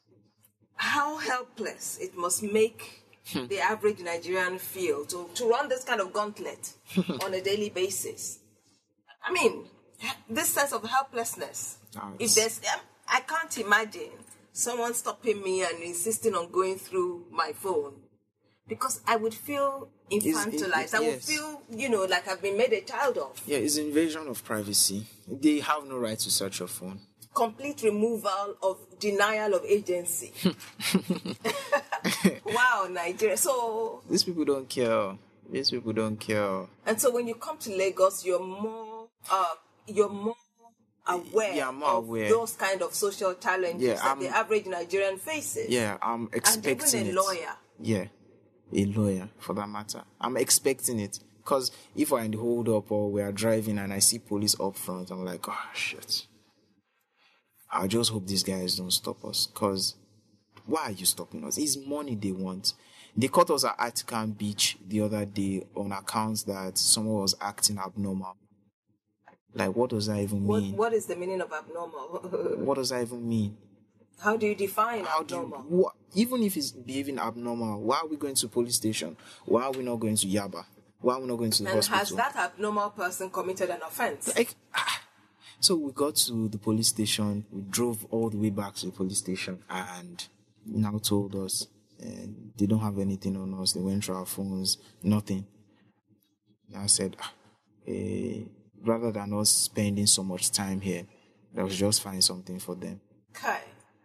how helpless it must make the average Nigerian feel to, to run this kind of gauntlet on a daily basis. I mean, this sense of helplessness. No, if there's, I can't imagine someone stopping me and insisting on going through my phone, because I would feel infantilized. It, it, I would yes. feel, you know, like I've been made a child of. Yeah, it's invasion of privacy. They have no right to search your phone. Complete removal of denial of agency. Wow, Nigeria. So these people don't care. These people don't care. And so when you come to Lagos, you're more, uh, you're more aware yeah, more of aware. those kind of social challenges yeah, that I'm, the average Nigerian faces. Yeah, I'm expecting and even a it. lawyer. Yeah, a lawyer for that matter. I'm expecting it. Because if we're in the hold up or we are driving and I see police up front, I'm like, oh shit. I just hope these guys don't stop us. Because why are you stopping us? It's money they want. They caught us at Atikan Beach the other day on accounts that someone was acting abnormal. Like, what does that even mean? What, what is the meaning of abnormal? What does that even mean? How do you define How abnormal? Do you, what, even if it's behaving abnormal, why are we going to police station? Why are we not going to Yaba? Why are we not going to the and hospital? Has that abnormal person committed an offense? Like, ah. So we got to the police station. We drove all the way back to the police station and now told us, and they don't have anything on us. They went through our phones, nothing. And I said, ah, eh, rather than us spending so much time here, let's just find something for them. Kai.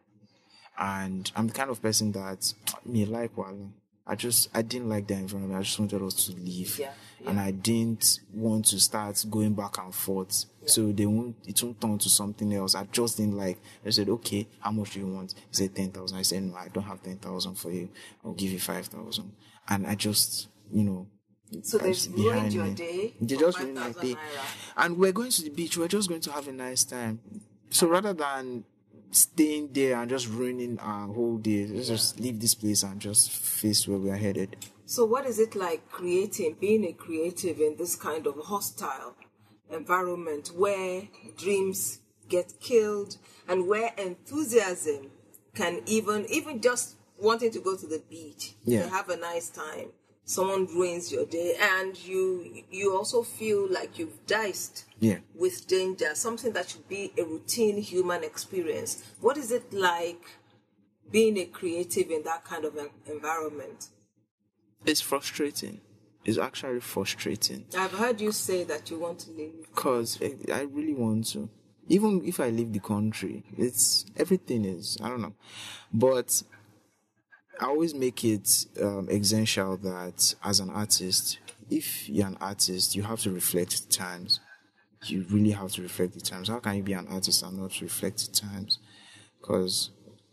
And I'm the kind of person that me like Wale. I just I didn't like the environment. I just wanted us to leave, Yeah, yeah. and I didn't want to start going back and forth. Yeah. So they won't it won't turn to something else. I just didn't like. I said, okay, how much do you want? He said ten thousand. I said, no, I don't have ten thousand for you. I'll give you five thousand. And I just, you know. So I just- they've ruined behind your me. day. They for just ruined my 5,000 day. naira. And we're going to the beach. We're just going to have a nice time. So rather than staying there and just ruining our whole day, let's just leave this place and just face where we are headed. So what is it like creating, being a creative in this kind of hostile environment where dreams get killed and where enthusiasm can even, even just wanting to go to the beach, Yeah. to have a nice time, someone ruins your day and you you also feel like you've diced Yeah. with danger, something that should be a routine human experience. What is it like being a creative in that kind of an environment? It's frustrating. It's actually frustrating I've heard you say that you want to leave. because I really want to. Even if I leave the country, it's everything is I don't know, but I always make it um, essential that as an artist, if you're an artist, you have to reflect the times. You really have to reflect the times. How can you be an artist and not reflect the times? Because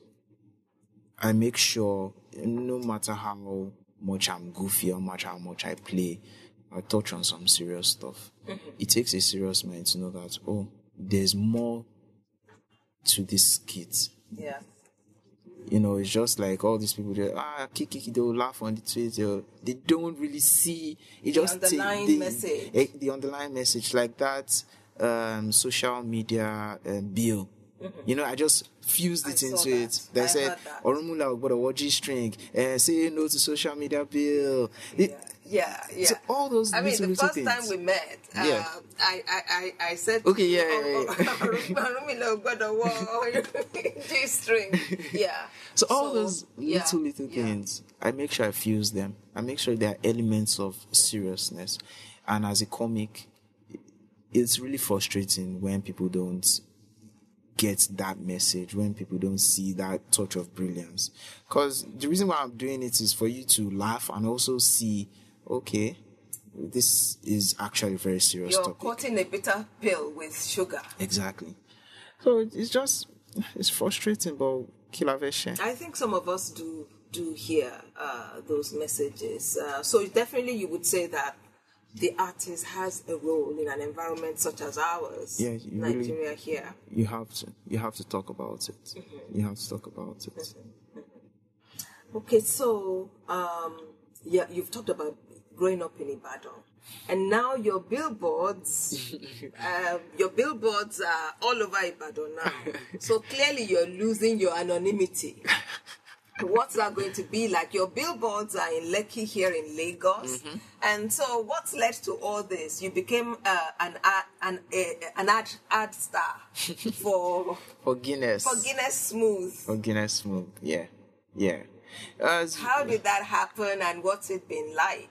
I make sure, no matter how much I'm goofy or much how much I play, I touch on some serious stuff. Mm-hmm. It takes a serious mind to know that, oh, there's more to this skit. Yeah. You know, it's just like all these people, they ah, kiki, kiki, they'll laugh on the tweet. They'll, they don't really see it. Just The underlying the, message. eh, the underlying message, like that um, social media uh, bill. Mm-hmm. You know, I just fused it I into saw it. that. They I said, heard that. Orumula Ogbodo wa G string, uh, say no to social media bill. It- Yeah. Yeah, yeah. So all those I mean, little, the little first things. time we met, uh, Yeah. I, I, I, I said, Okay, yeah, yeah, yeah. G string. Yeah. So all those yeah, little, little yeah. things, I make sure I fuse them. I make sure there are elements of seriousness. And as a comic, it's really frustrating when people don't get that message, when people don't see that touch of brilliance. Because the reason why I'm doing it is for you to laugh and also see, okay, this is actually a very serious You're topic. cutting a bitter pill with sugar. Exactly. So it- it's just, it's frustrating, but killer version. I think some of us do do hear uh, those messages. Uh, so definitely you would say that the artist has a role in an environment such as ours, Yeah, you really- Nigeria here. You have to. You have to talk about it. Mm-hmm. You have to talk about it. Mm-hmm. Okay, so um, yeah, you've talked about growing up in Ibadan, and now your billboards, um, your billboards are all over Ibadan now. So clearly, you're losing your anonymity. What's that going to be like? Your billboards are in Lekki here in Lagos, mm-hmm. and so what's led to all this? You became uh, an ad, an a, an ad ad star for For Guinness. for Guinness Smooth. For Guinness Smooth. Yeah. Yeah. Uh, How did that happen, and what's it been like?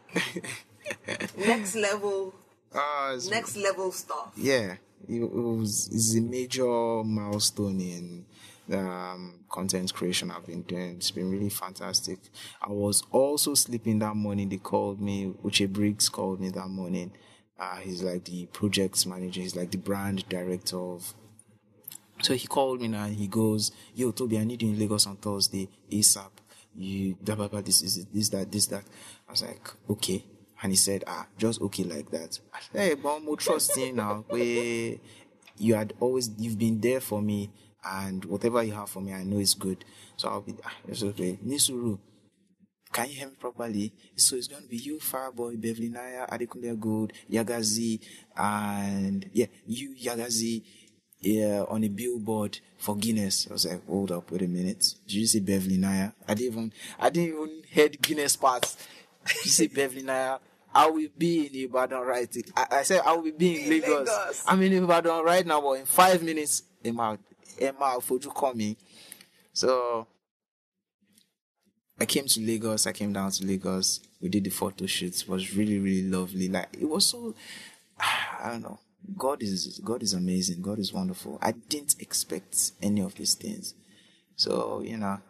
Next level, uh, it's- next level stuff. Yeah. It, it was it's a major milestone in um, content creation I've been doing. It's been really fantastic. I was also sleeping that morning. They called me. Uche Briggs called me that morning. Uh, he's like the project manager. He's like the brand director of. So he called me now and he goes, "Yo, Toby, I need you in Lagos on Thursday, ASAP. You, blah, blah, blah, this is this, that, this, that." I was like, okay. And he said, ah, just okay like that. I said, hey, but I'm more trusting now. Where you had always, you've been there for me, and whatever you have for me, I know it's good. So I'll be, ah, it's okay. Nisuru, can you hear me properly? So it's going to be you, Fireboy, Beverly Naya, Adekunle Gold, Yagazi, and yeah, you, Yagazi, yeah, on a billboard for Guinness. I was like, hold up, wait a minute. Did you say Beverly Naya? I didn't even, I didn't even hear the Guinness parts. Did you say Beverly Naya? I will be in Ibadan right. I, I said I will be in, In Lagos. Lagos. I'm in Ibadan right now, but in five minutes, Emma, Emma, for you coming. So I came to Lagos. I came down to Lagos. We did the photo shoot. It was really, really lovely. Like, it was so, I don't know. God is, God is amazing. God is wonderful. I didn't expect any of these things. So, you know,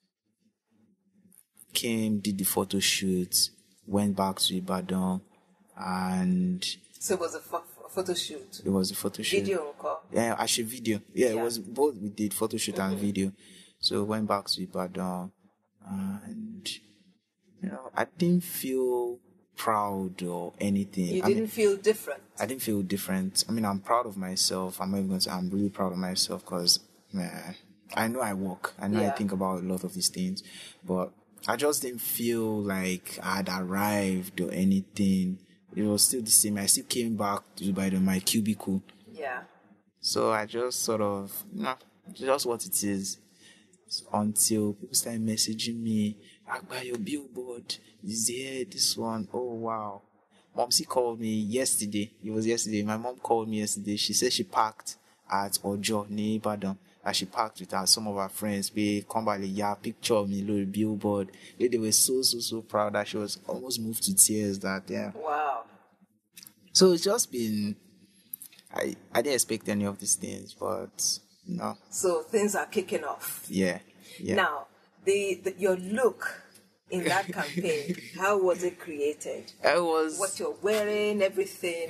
came, did the photo shoot, went back to Ibadan, and So it was a pho- photo shoot. it was a photo shoot. Video call. Yeah, actually video. Yeah, Yeah. it was both. We did photo shoot Mm-hmm. and video. So went back to Ibadan, and you know, I didn't feel proud or anything. You I didn't mean, feel different. I didn't feel different. I mean, I'm proud of myself. I'm not even going to. I'm really proud of myself because, man, I know I work. I know I Yeah. think about a lot of these things, but I just didn't feel like I'd arrived or anything. It was still the same. I still came back to Ibadan, my cubicle. Yeah. So I just sort of, you know, just what it is. Until people started messaging me, Agba, your billboard is here, this one. Oh, wow. Momsy called me yesterday. It was yesterday. My mom called me yesterday. She said she parked at Ojo, near Ibadan. And she parked with her, some of her friends. They come by the yeah, picture of me, little billboard. They, they were so, so, so proud that she was almost moved to tears that, yeah. Wow. So it's just been, I, I didn't expect any of these things, but no. So things are kicking off. Yeah. Yeah. Now, the, the your look in that campaign, how was it created? I was. What you're wearing, everything.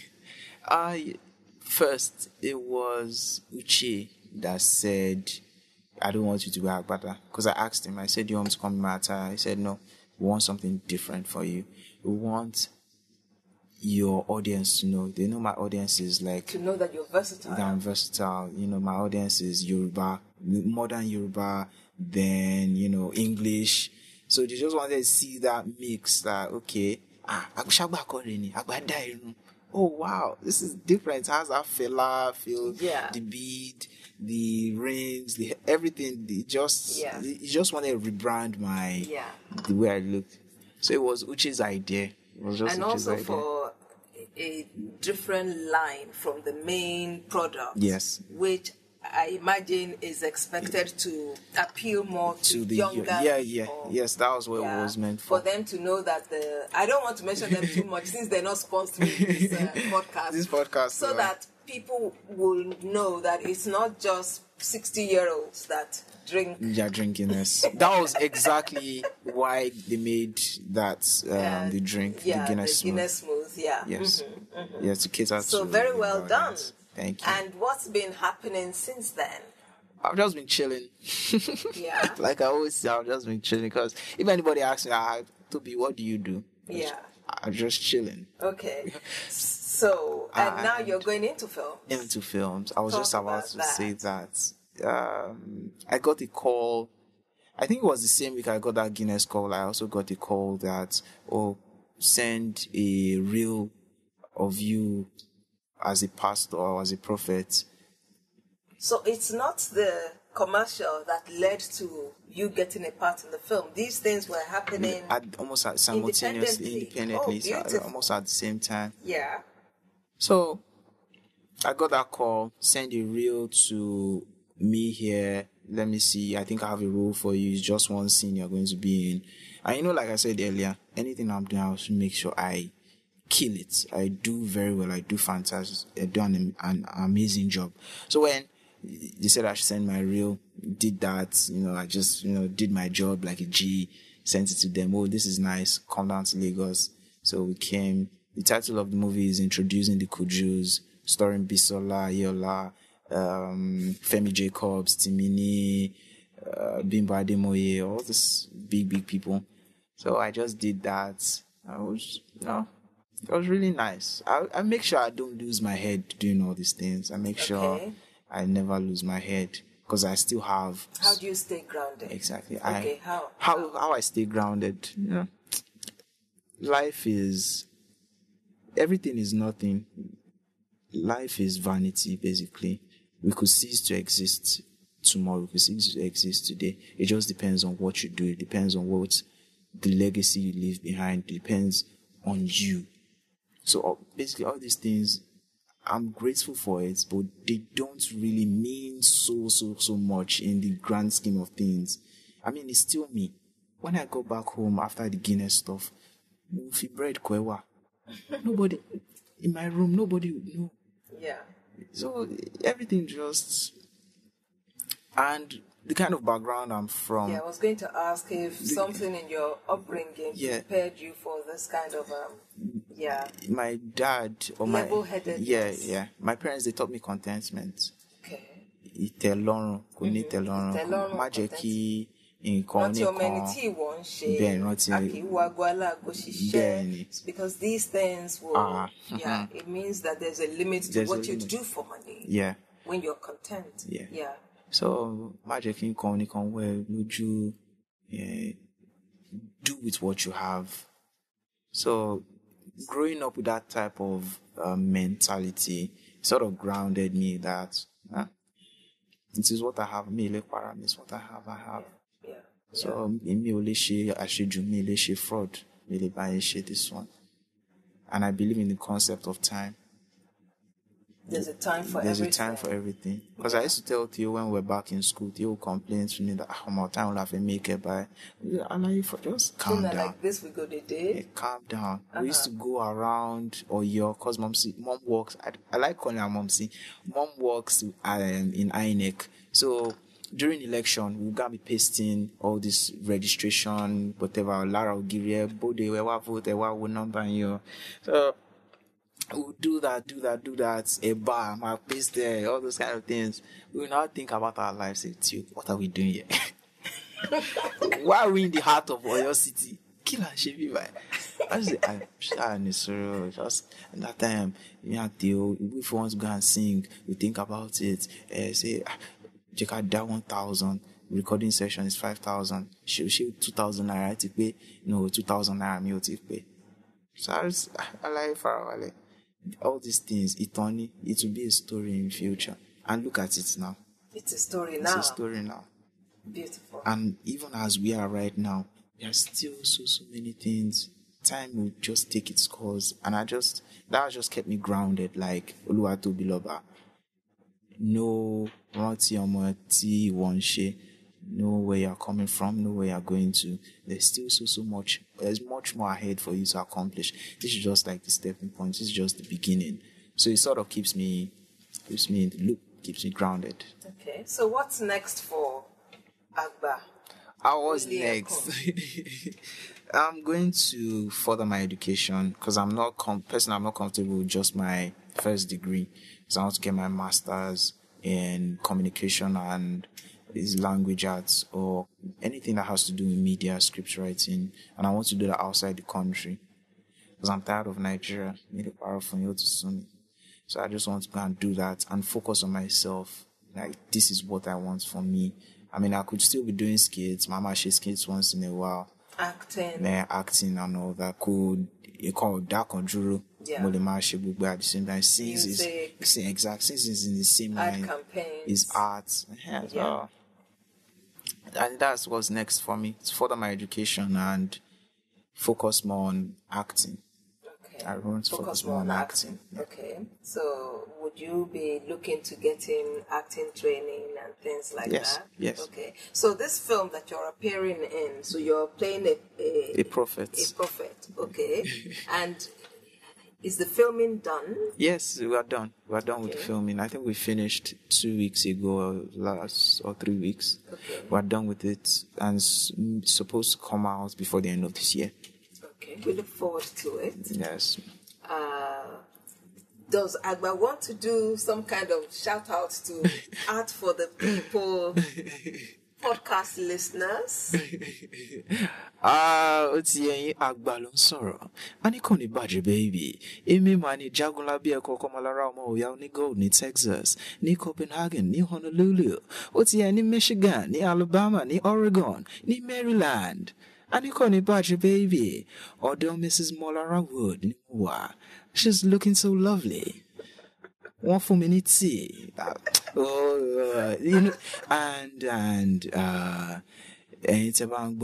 I first it was Uche that said, "I don't want you to wear agbada," because I asked him. I said, "Do you want me to come in my attire?" He said, "No, we want something different for you. We want your audience to know. They know my audience is like To know that you're versatile. that I'm versatile. You know, my audience is Yoruba, modern Yoruba, then, you know, English. So they just wanted to see that mix that, okay, ah, Agba Koreni, Agba Dairun. Oh, wow, this is different. It has that fella feel, Yeah. the bead, the rings, the everything. They just, Yeah. they just wanted to rebrand my, Yeah. the way I looked. So it was Uche's idea. It was just And Uche's also idea. for a different line from the main product. Yes. Which I imagine is expected to appeal more to, To the younger yeah yeah people. yes, that was what Yeah, it was meant for. for them to know that the I don't want to mention them too much since they're not sponsoring this uh, podcast. This podcast, so uh, that people will know that it's not just sixty year olds that drink. Yeah, drinking this. That was exactly why they made that um, uh, the drink, yeah, the Guinness Smooth. Guinness Smooth, yeah. Yes, Mhm. yes, to cater So to very well the done. audience. Thank you. And what's been happening since then? I've just been chilling. Yeah. Like I always say, I've just been chilling because if anybody asks me, ah, Toby, what do you do? Yeah. I'm just chilling. Okay. So, and now And- you're going into film. Into films. I was Talk just about about to that. say that um, I got a call. I think it was the same week I got that Guinness call. I also got a call that, oh, send a reel of you as a pastor or as a prophet. So it's not the commercial that led to you getting a part in the film. These things were happening. At almost at simultaneously, Independently. independently, Oh, so beautiful. almost at the same time. Yeah. So I got that call, send a reel to me here. Let me see. I think I have a role for you. It's just one scene you're going to be in. And you know, like I said earlier, anything I'm doing, I should make sure I kill it. I do very well. I do fantastic. I do an, an amazing job. So when they said I should send my reel, did that, you know, I just, you know, did my job like a G, sent it to them. Oh, this is nice. Come down to Lagos. So we came. The title of the movie is Introducing the Kujus, starring Bisola, Yola, um, Femi Jacobs, Timini, uh, Bimbo Ademoye, all these big, big people. So I just did that. I was, you know, it was really nice. I, I make sure I don't lose my head doing all these things. I make sure Okay. I never lose my head because I still have. How do you stay grounded? Exactly. Okay, I, how? how how I stay grounded. You know, life is everything is nothing. Life is vanity, basically. We could cease to exist tomorrow. We could cease to exist today. It just depends on what you do. It depends on what the legacy you leave behind. It depends on you. So uh, basically, all these things, I'm grateful for it, but they don't really mean so, so, so much in the grand scheme of things. I mean, it's still me. when I go back home after the Guinness stuff, fi bread kwewa. Nobody in my room, nobody would know. Yeah. So everything just, and the kind of background I'm from. Yeah, I was going to ask if the, something in your upbringing yeah, prepared you for this kind of um yeah. My dad or my level-headed. Yeah, yeah. My parents, they taught me contentment. Okay. Ìtẹ́lọ́rùn, kò ní ìtẹ́lọ́rùn, má jẹ́ kí nǹkan nìkan. Because these things will, uh, yeah, it means that there's a limit to there's what you do for money. Yeah. When you're content. Yeah. Yeah. So, má jẹ́ kí nǹkan nìkan wẹ̀ lójú, do with what you have. So, growing up with that type of uh, mentality sort of grounded me that huh, this is what I have. Me le para, this is what I have. I have. Yeah. Yeah. So me ole she asheju, me le she fraud, me le buy she this one. And I believe in the concept of time. There's a time for There's everything. There's a time for everything. Because I used to tell Theo when we were back in school, Theo complained to me that how much time will have to make it by. And I for just calm down. Like this, we go the day. Yeah, calm down. Uh-huh. We used to go around or your cause mom see mom works. I, I like calling her mom see. Mom works um, in I N E C. So during election, we're gonna be pasting all this registration, whatever. Lara will give you bode where vote, where number and you. So we'll do that, do that, do that, a bar, my place there, all those kind of things. We will now think about our lives. Say, what are we doing here? Why are we in the heart of Oyo City? Kill and shave you, right? I just say, I'm just at that time, you know, if we want to go and sing, we think about it. Uh, say, check out that one thousand. Recording session is five thousand. She, she, two thousand naira to pay. No, two thousand naira me to pay. So I was, I like Farawale. All these things, it only, it will be a story in future. And look at it now. It's a story it's now. It's a story now. Beautiful. And even as we are right now, there are still so, so many things. Time will just take its course. And I just, that just kept me grounded, like Oluwatobi Loba. No, Roti Omoti Wonshe. Know where you're coming from, know where you're going to. There's still so, so much. There's much more ahead for you to accomplish. This is just like the stepping point. This is just the beginning. So it sort of keeps me, keeps me in the loop, keeps me grounded. Okay. So what's next for Agba? I was next. I'm going to further my education because I'm not, com- personally, I'm not comfortable with just my first degree. So I want to get my master's in communication and is language arts or anything that has to do with media, script writing, and I want to do that outside the country because I'm tired of Nigeria. So I just want to go and do that and focus on myself. Like, this is what I want for me. I mean, I could still be doing skits, mama she skits once in a while. Acting. Yeah, acting and all that. Could you call that conjuro? Yeah. At the same time, since Music. it's exact, since it's in the same art line, campaigns. It's art. Yeah. So, yeah. And that's what's next for me. It's further my education and focus more on acting. Okay. I want to focus, focus more on acting. acting. Okay. So would you be looking to get in acting training and things like yes. that? Yes. Okay. So this film that you're appearing in, so you're playing a a, a prophet. A prophet. Okay. And is the filming done? Yes, we are done. We are done okay. with the filming. I think we finished two weeks ago, last or three weeks. Okay. We are done with it and it's supposed to come out before the end of this year. Okay, we look forward to it. Yes. Uh, does Agba want to do some kind of shout out to Art for the People podcast listeners? Ah, ó ti yẹn Agba ló ń sọ̀rọ̀. A ní kò ní bàjẹ́ baby. Èmi mà ní Jagunlabi ẹ̀kọ́ kọ́mọlára ọmọ Ọ̀yá onígold ní Texas, ní Copenhagen, ní Honolulu. Ó ti yẹn ní Michigan, ní Alabama, ní Oregon, ní Maryland. A ní kò ní bàjẹ́ baby. Ọ̀dọ̀ Missus Molara Wood ní mo wà. She's looking so lovely. One for me tea. Oh, uh, you know, and and uh, it's about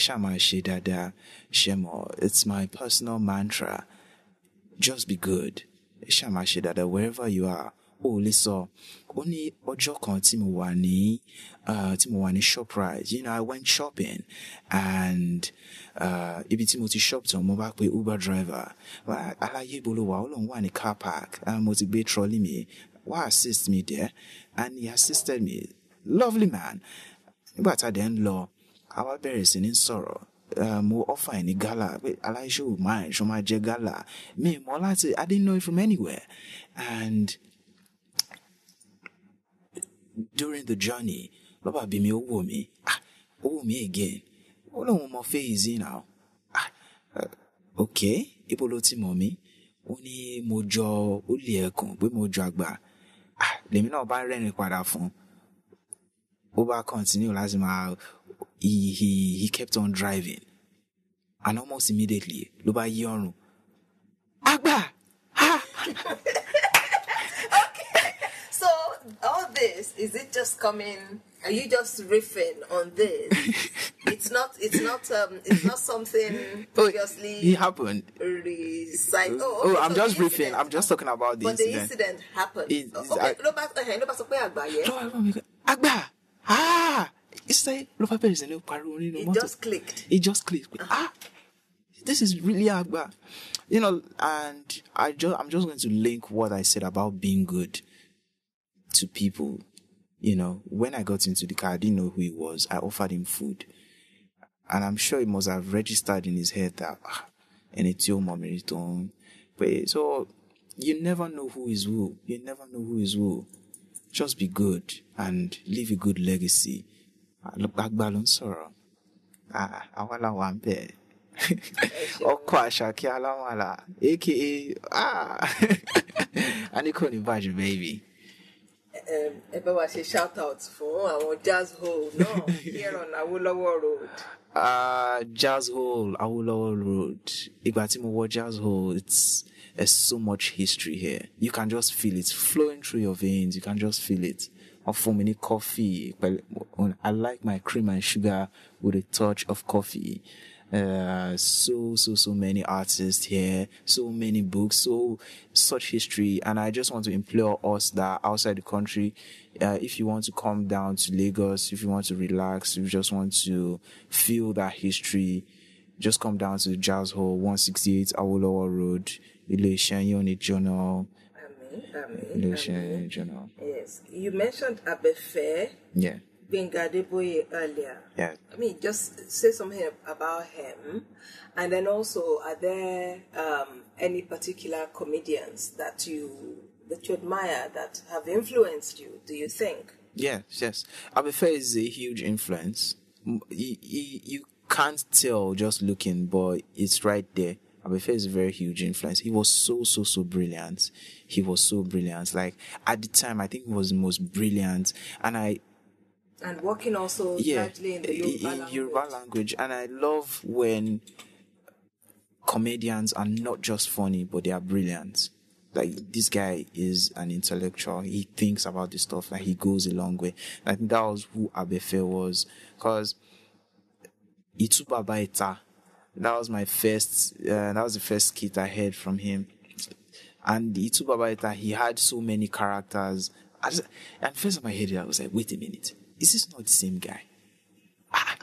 it's my personal mantra. Just be good. Wherever you are, ó lè sọ ó ní ọjọ́ kan tí mo wà ní uh, tí mo wà ní ShopRite, you know, I went shopping and uh, ibi tí mo ti shop tán mo bá pe Uber driver, aláyé ibo ló wà, ó lóun wà ní car park, and mo ti gbé trolley mi, wá assist me there, and he assisted me, lovely man. Nígbà tá a dẹ̀ ń lọ, a wá bẹ̀rẹ̀ sí ní sọ̀rọ̀. Uh, mo offer any gala, aláìṣe ò máa ṣe máa jẹ gala mi mọ́ láti, I didn't know it from anywhere. And during the journey ló bá bi mi, ó wò mí, ah ó wò mí again, ó lóun mọ Fèyízì now. Ah uh, okay, ibo ló ti mọ̀ mí? Ó ní mo jọ Olè Ẹkùn, pé mo jọ Àgbà. Ah lèmi náà bá rẹ́rìn padà fún. Ó bá continue láti máa, he he he kept on driving, and almost immediately ló bá yí ọrùn, Àgbà. Ah. Okay, so all this, is it just coming? Are you just riffing on this? It's not. It's not. Um. It's not something previously. Oh, it happened. Recite. Oh, oh, okay, I'm so just riffing. incident, I'm just talking about the but incident. the incident happened. It, okay. No, but okay. No, but so Àgbà, yeah. Àgbà. Ah. It's like, it just clicked. It just clicked. Uh-huh. Ah, this is really Àgbà. You know, and I just, I'm just going to link what I said about being good to people. You know, when I got into the car, I didn't know who he was. I offered him food. And I'm sure he must have registered in his head that, ah, and it's your mom, but so you never know who is who. You never know who is who. Just be good and leave a good legacy. Àgbà ló ń sọ̀rọ̀. Ah, àwa la wà ń bẹ̀. Ọkọ Àṣàkẹ́ Alámàlà, aka ah, Aníkò ní bàjẹ́ baby. Um, ẹ bá wa ṣe shout out fún àwọn Jazz Hole náà here on Awolowo Road. Uh, Jazz Hole, Awolowo Road. Ìgbà tí mo wọ Jazz Hole, it's there's so much history here. You can just feel it flowing through your veins. You can just feel it. For me, coffee. I like my cream and sugar with a touch of coffee. Uh, so, so, so many artists here, so many books, so, such history. And I just want to implore us that outside the country, uh, if you want to come down to Lagos, if you want to relax, if you just want to feel that history, just come down to the Jazz Hall, one sixty-eight Awolowo Road, Ilé-Iṣẹ́ Unit Journal. Amen, amen. Journal. Yes. You mentioned Abefe. Yeah. Gbenga Adeboye earlier. Yeah. I mean, just say something about him. And then also, are there um, any particular comedians that you that you admire that have influenced you, do you think? Yes, yes. Abefe is a huge influence. You, you, you can't tell just looking, but it's right there. Abefe is a very huge influence. He was so, so, so brilliant. He was so brilliant. Like, at the time, I think he was the most brilliant. And I... And working also yeah, largely in the Yoruba in language. Yoruba language. And I love when comedians are not just funny, but they are brilliant. Like, this guy is an intellectual. He thinks about this stuff. Like, he goes a long way. I think that was who Abefe was. Because Itu Baba Eta, that was my first, uh, that was the first skit I heard from him. And Itu Baba Eta, he had so many characters. I just, and first time I heard it, I was like, wait a minute. Is this not the same guy? Ah.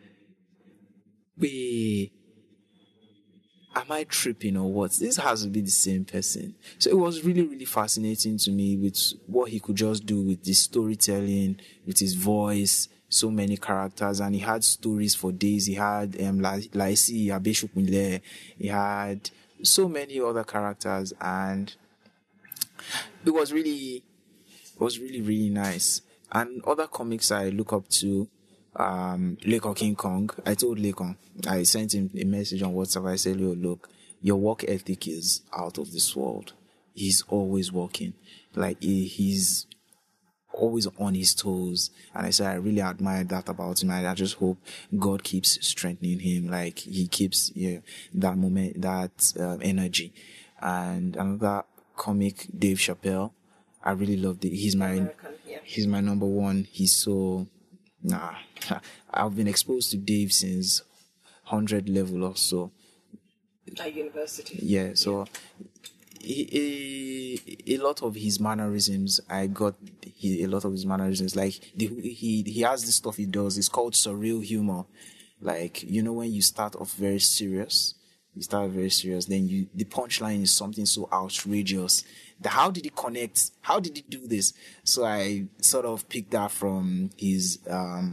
Wait. Am I tripping or what? This has to be the same person. So it was really, really fascinating to me with what he could just do with his storytelling, with his voice, so many characters, and he had stories for days. He had um, Laisi Abeshukunle. He had so many other characters, and it was really, it was really, really nice. And other comics I look up to, um, Lekon King Kong. I told Lekon, I sent him a message on WhatsApp. I said, "Yo, look, your work ethic is out of this world. He's always working. Like he, he's always on his toes." And I said, I really admire that about him. I, I just hope God keeps strengthening him. Like he keeps yeah, that moment, that um, energy. And another comic, Dave Chappelle. I really loved it. He's my, American, yeah. he's my number one. He's so, nah, I've been exposed to Dave since hundred level or so. At university. Yeah. So he, a, a lot of his mannerisms, I got he, a lot of his mannerisms. Like the, he he has this stuff he does. It's called surreal humor. Like, you know, when you start off very serious, you start very serious, then you the punchline is something so outrageous. The, how did he connect? How did he do this? So I sort of picked that from his um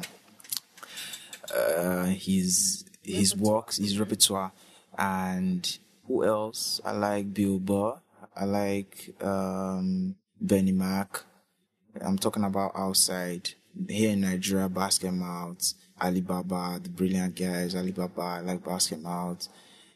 uh his his works, his repertoire. And who else? I like Bill Burr. I like um, Benny Mac. I'm talking about outside. Here in Nigeria, Basket Mouth, Alibaba, the brilliant guys, Alibaba, I like Basket Mouth.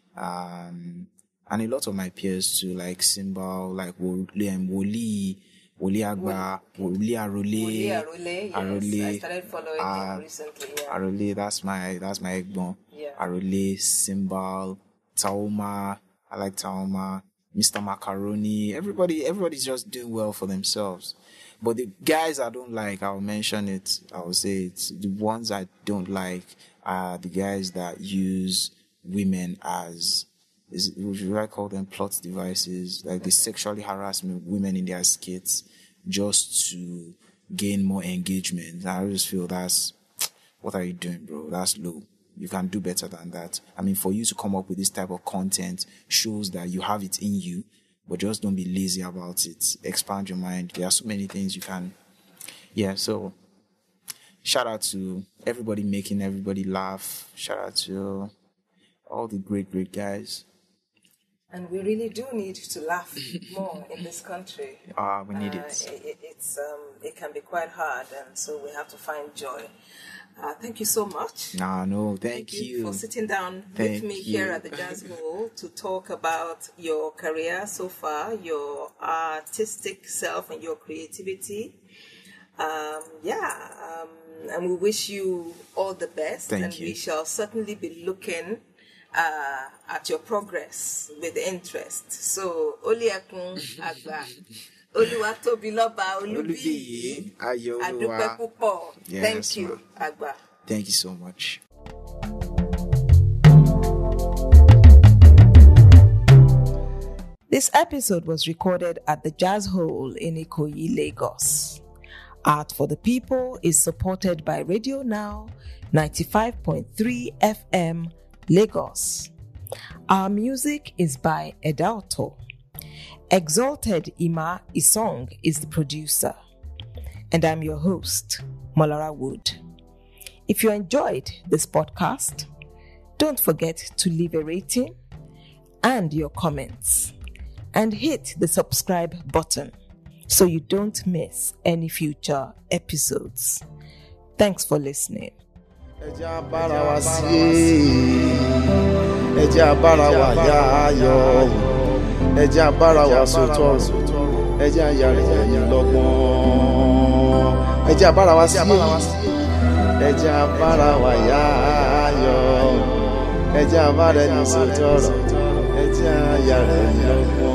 Um, and a lot of my peers too, like Symbol, like Woli and Woli, Woli Agba, Woli Arole. Woli Arole, yes. Arole. I started following uh, him recently. Yeah. Arole, that's my that's my egbon. Yeah. Arole, Symbol, Taoma, I like Taoma, Mister Macaroni. Everybody, everybody's just doing well for themselves. But the guys I don't like, I'll mention it. I'll say it. The ones I don't like are the guys that use women as, is, should I call them plot devices? Like they sexually harass women in their skits just to gain more engagement. I just feel that's, what are you doing, bro? That's low. You can do better than that. I mean, for you to come up with this type of content shows that you have it in you, but just don't be lazy about it. Expand your mind. There are so many things you can. Yeah, so shout out to everybody making everybody laugh. Shout out to all the great, great guys. And we really do need to laugh more in this country. Ah, we need uh, it. it. It's um, it can be quite hard, and so we have to find joy. Uh, thank you so much. No, no, thank, thank you, you for sitting down thank with me you. here at the Jazz Hole to talk about your career so far, your artistic self, and your creativity. Um, yeah, um, and we wish you all the best. Thank and you. we shall certainly be looking uh, at your progress with interest. So, Oliekun Agba. Oluwatobiloba Olubiyi Adupe Pupo. Thank you, Agba. Thank you so much. This episode was recorded at the Jazz Hole in Ikoyi, Lagos. Art for the People is supported by Radio Now ninety-five point three F M, Lagos. Our music is by Edalto. Exalted Ima Isong is the producer, and I'm your host, Molara Wood. If you enjoyed this podcast, don't forget to leave a rating and your comments, and hit the subscribe button so you don't miss any future episodes. Thanks for listening. ẹ jẹ́ á bára wa sòótọ́ ọ̀rọ̀ ẹ jẹ́ á yára ẹni lọ́gbọ́n ẹ jẹ́ á bára wa síyè ẹ jẹ́ á bára wa yá ayọ̀ ẹ jẹ́ á bára ẹni sòótọ́ ọ̀rọ̀ ẹ jẹ́ á yára ẹni lọ́gbọ́n.